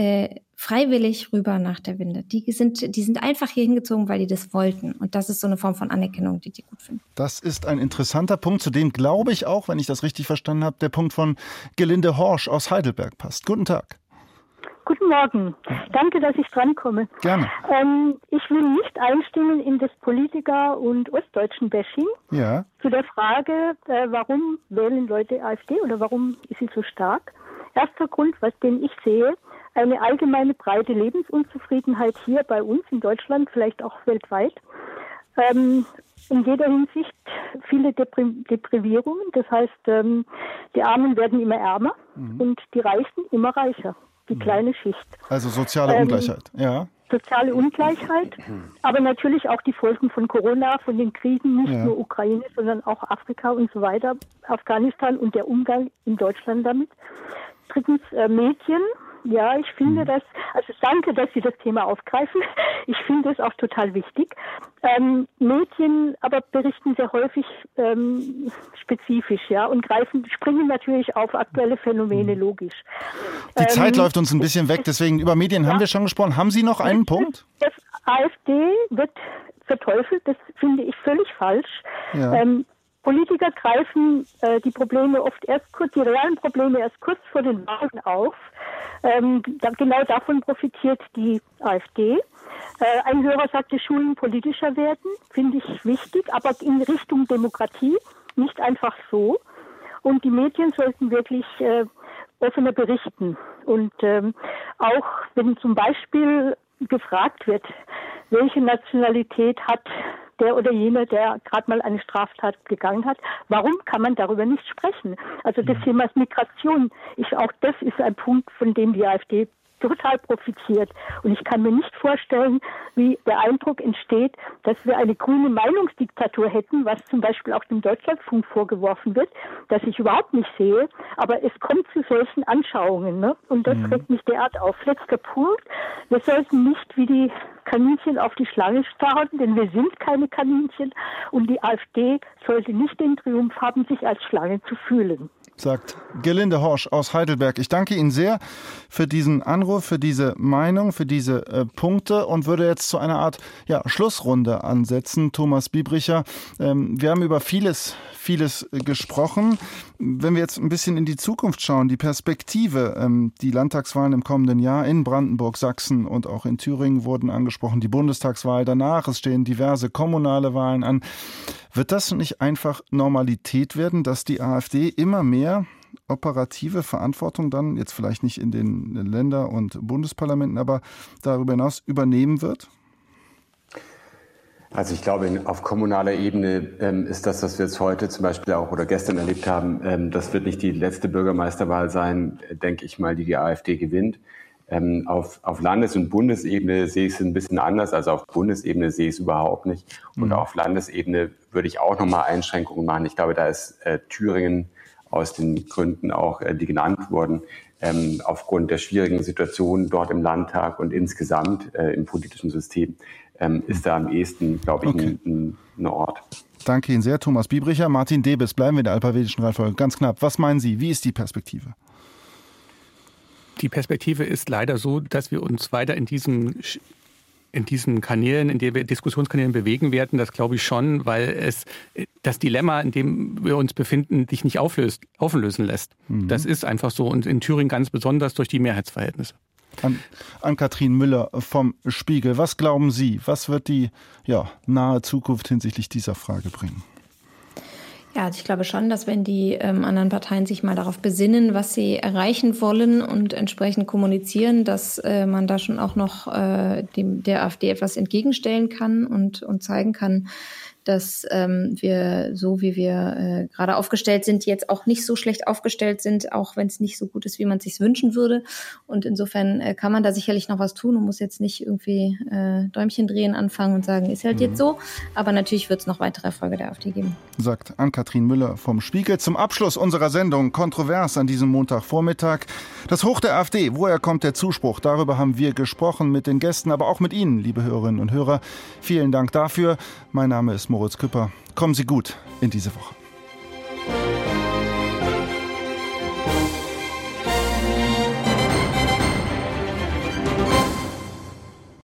freiwillig rüber nach der Wende. Die sind einfach hier hingezogen, weil die das wollten. Und das ist so eine Form von Anerkennung, die gut finden. Das ist ein interessanter Punkt, zu dem glaube ich auch, wenn ich das richtig verstanden habe, der Punkt von Gelinde Horsch aus Heidelberg passt. Guten Tag. Guten Morgen. Danke, dass ich drankomme. Gerne. Ich will nicht einstimmen in das Politiker- und Ostdeutschen-Bashing. Ja. Zu der Frage, warum wählen Leute AfD oder warum ist sie so stark? Erster Grund, den ich sehe, eine allgemeine breite Lebensunzufriedenheit hier bei uns in Deutschland, vielleicht auch weltweit. In jeder Hinsicht viele Deprivierungen. Das heißt, die Armen werden immer ärmer und die Reichen immer reicher. Die kleine Schicht. Also soziale Ungleichheit, ja. Soziale Ungleichheit, aber natürlich auch die Folgen von Corona, von den Kriegen, nicht nur Ukraine, sondern auch Afrika und so weiter, Afghanistan und der Umgang in Deutschland damit. Drittens Medien. Ja, ich finde das, also danke, dass Sie das Thema aufgreifen. Ich finde es auch total wichtig. Medien aber berichten sehr häufig spezifisch, ja, und springen natürlich auf aktuelle Phänomene, logisch. Die Zeit läuft uns ein bisschen weg, deswegen über Medien haben wir schon gesprochen. Haben Sie noch einen Punkt? Das AfD wird verteufelt, das finde ich völlig falsch. Ja. Politiker greifen die Probleme die realen Probleme erst kurz vor den Wahlen auf. Genau davon profitiert die AfD. Ein Hörer sagte, Schulen politischer werden, finde ich wichtig, aber in Richtung Demokratie, nicht einfach so. Und die Medien sollten wirklich offener berichten. Und auch wenn zum Beispiel gefragt wird, welche Nationalität hat der oder jener, der gerade mal eine Straftat begangen hat, warum kann man darüber nicht sprechen? Also das Thema Migration, auch das ist ein Punkt, von dem die AfD total profitiert. Und ich kann mir nicht vorstellen, wie der Eindruck entsteht, dass wir eine grüne Meinungsdiktatur hätten, was zum Beispiel auch dem Deutschlandfunk vorgeworfen wird, das ich überhaupt nicht sehe. Aber es kommt zu solchen Anschauungen, ne? Und das regt mich derart auf. Letzter Punkt. Wir sollten nicht wie die Kaninchen auf die Schlange starren, denn wir sind keine Kaninchen. Und die AfD sollte nicht den Triumph haben, sich als Schlange zu fühlen. Sagt Gerlinde Horsch aus Heidelberg. Ich danke Ihnen sehr für diesen Anruf, für diese Meinung, für diese Punkte und würde jetzt zu einer Art Schlussrunde ansetzen. Thomas Biebricher, wir haben über vieles gesprochen. Wenn wir jetzt ein bisschen in die Zukunft schauen, die Perspektive, die Landtagswahlen im kommenden Jahr in Brandenburg, Sachsen und auch in Thüringen wurden angesprochen, die Bundestagswahl danach, es stehen diverse kommunale Wahlen an. Wird das nicht einfach Normalität werden, dass die AfD immer mehr operative Verantwortung dann, jetzt vielleicht nicht in den Länder- und Bundesparlamenten, aber darüber hinaus übernehmen wird? Also ich glaube, auf kommunaler Ebene ist das, was wir jetzt heute zum Beispiel auch oder gestern erlebt haben, das wird nicht die letzte Bürgermeisterwahl sein, denke ich mal, die AfD gewinnt. Auf Landes- und Bundesebene sehe ich es ein bisschen anders. Also auf Bundesebene sehe ich es überhaupt nicht. Und auf Landesebene würde ich auch nochmal Einschränkungen machen. Ich glaube, da ist Thüringen aus den Gründen auch, die genannt wurden, aufgrund der schwierigen Situation dort im Landtag und insgesamt im politischen System, ist da am ehesten, glaube ich, ein Ort. Danke Ihnen sehr, Thomas Biebricher. Martin Debes, bleiben wir in der alphavetischen Reihenfolge. Ganz knapp, was meinen Sie? Wie ist die Perspektive? Die Perspektive ist leider so, dass wir uns weiter in diesen Kanälen, in denen wir Diskussionskanälen bewegen werden. Das glaube ich schon, weil das Dilemma, in dem wir uns befinden, sich nicht auflösen lässt. Das ist einfach so und in Thüringen ganz besonders durch die Mehrheitsverhältnisse. Ann-Kathrin Müller vom Spiegel. Was glauben Sie? Was wird die nahe Zukunft hinsichtlich dieser Frage bringen? Ja, also ich glaube schon, dass wenn die anderen Parteien sich mal darauf besinnen, was sie erreichen wollen und entsprechend kommunizieren, dass man da schon auch noch der AfD etwas entgegenstellen kann und zeigen kann, dass wir, so wie wir gerade aufgestellt sind, jetzt auch nicht so schlecht aufgestellt sind, auch wenn es nicht so gut ist, wie man es sich wünschen würde. Und insofern kann man da sicherlich noch was tun und muss jetzt nicht irgendwie Däumchen drehen anfangen und sagen, ist halt jetzt so. Aber natürlich wird es noch weitere Erfolge der AfD geben. Sagt Ann-Kathrin Müller vom Spiegel. Zum Abschluss unserer Sendung kontrovers an diesem Montagvormittag. Das Hoch der AfD, woher kommt der Zuspruch? Darüber haben wir gesprochen mit den Gästen, aber auch mit Ihnen, liebe Hörerinnen und Hörer. Vielen Dank dafür. Mein Name ist Moritz Küpper. Kommen Sie gut in diese Woche.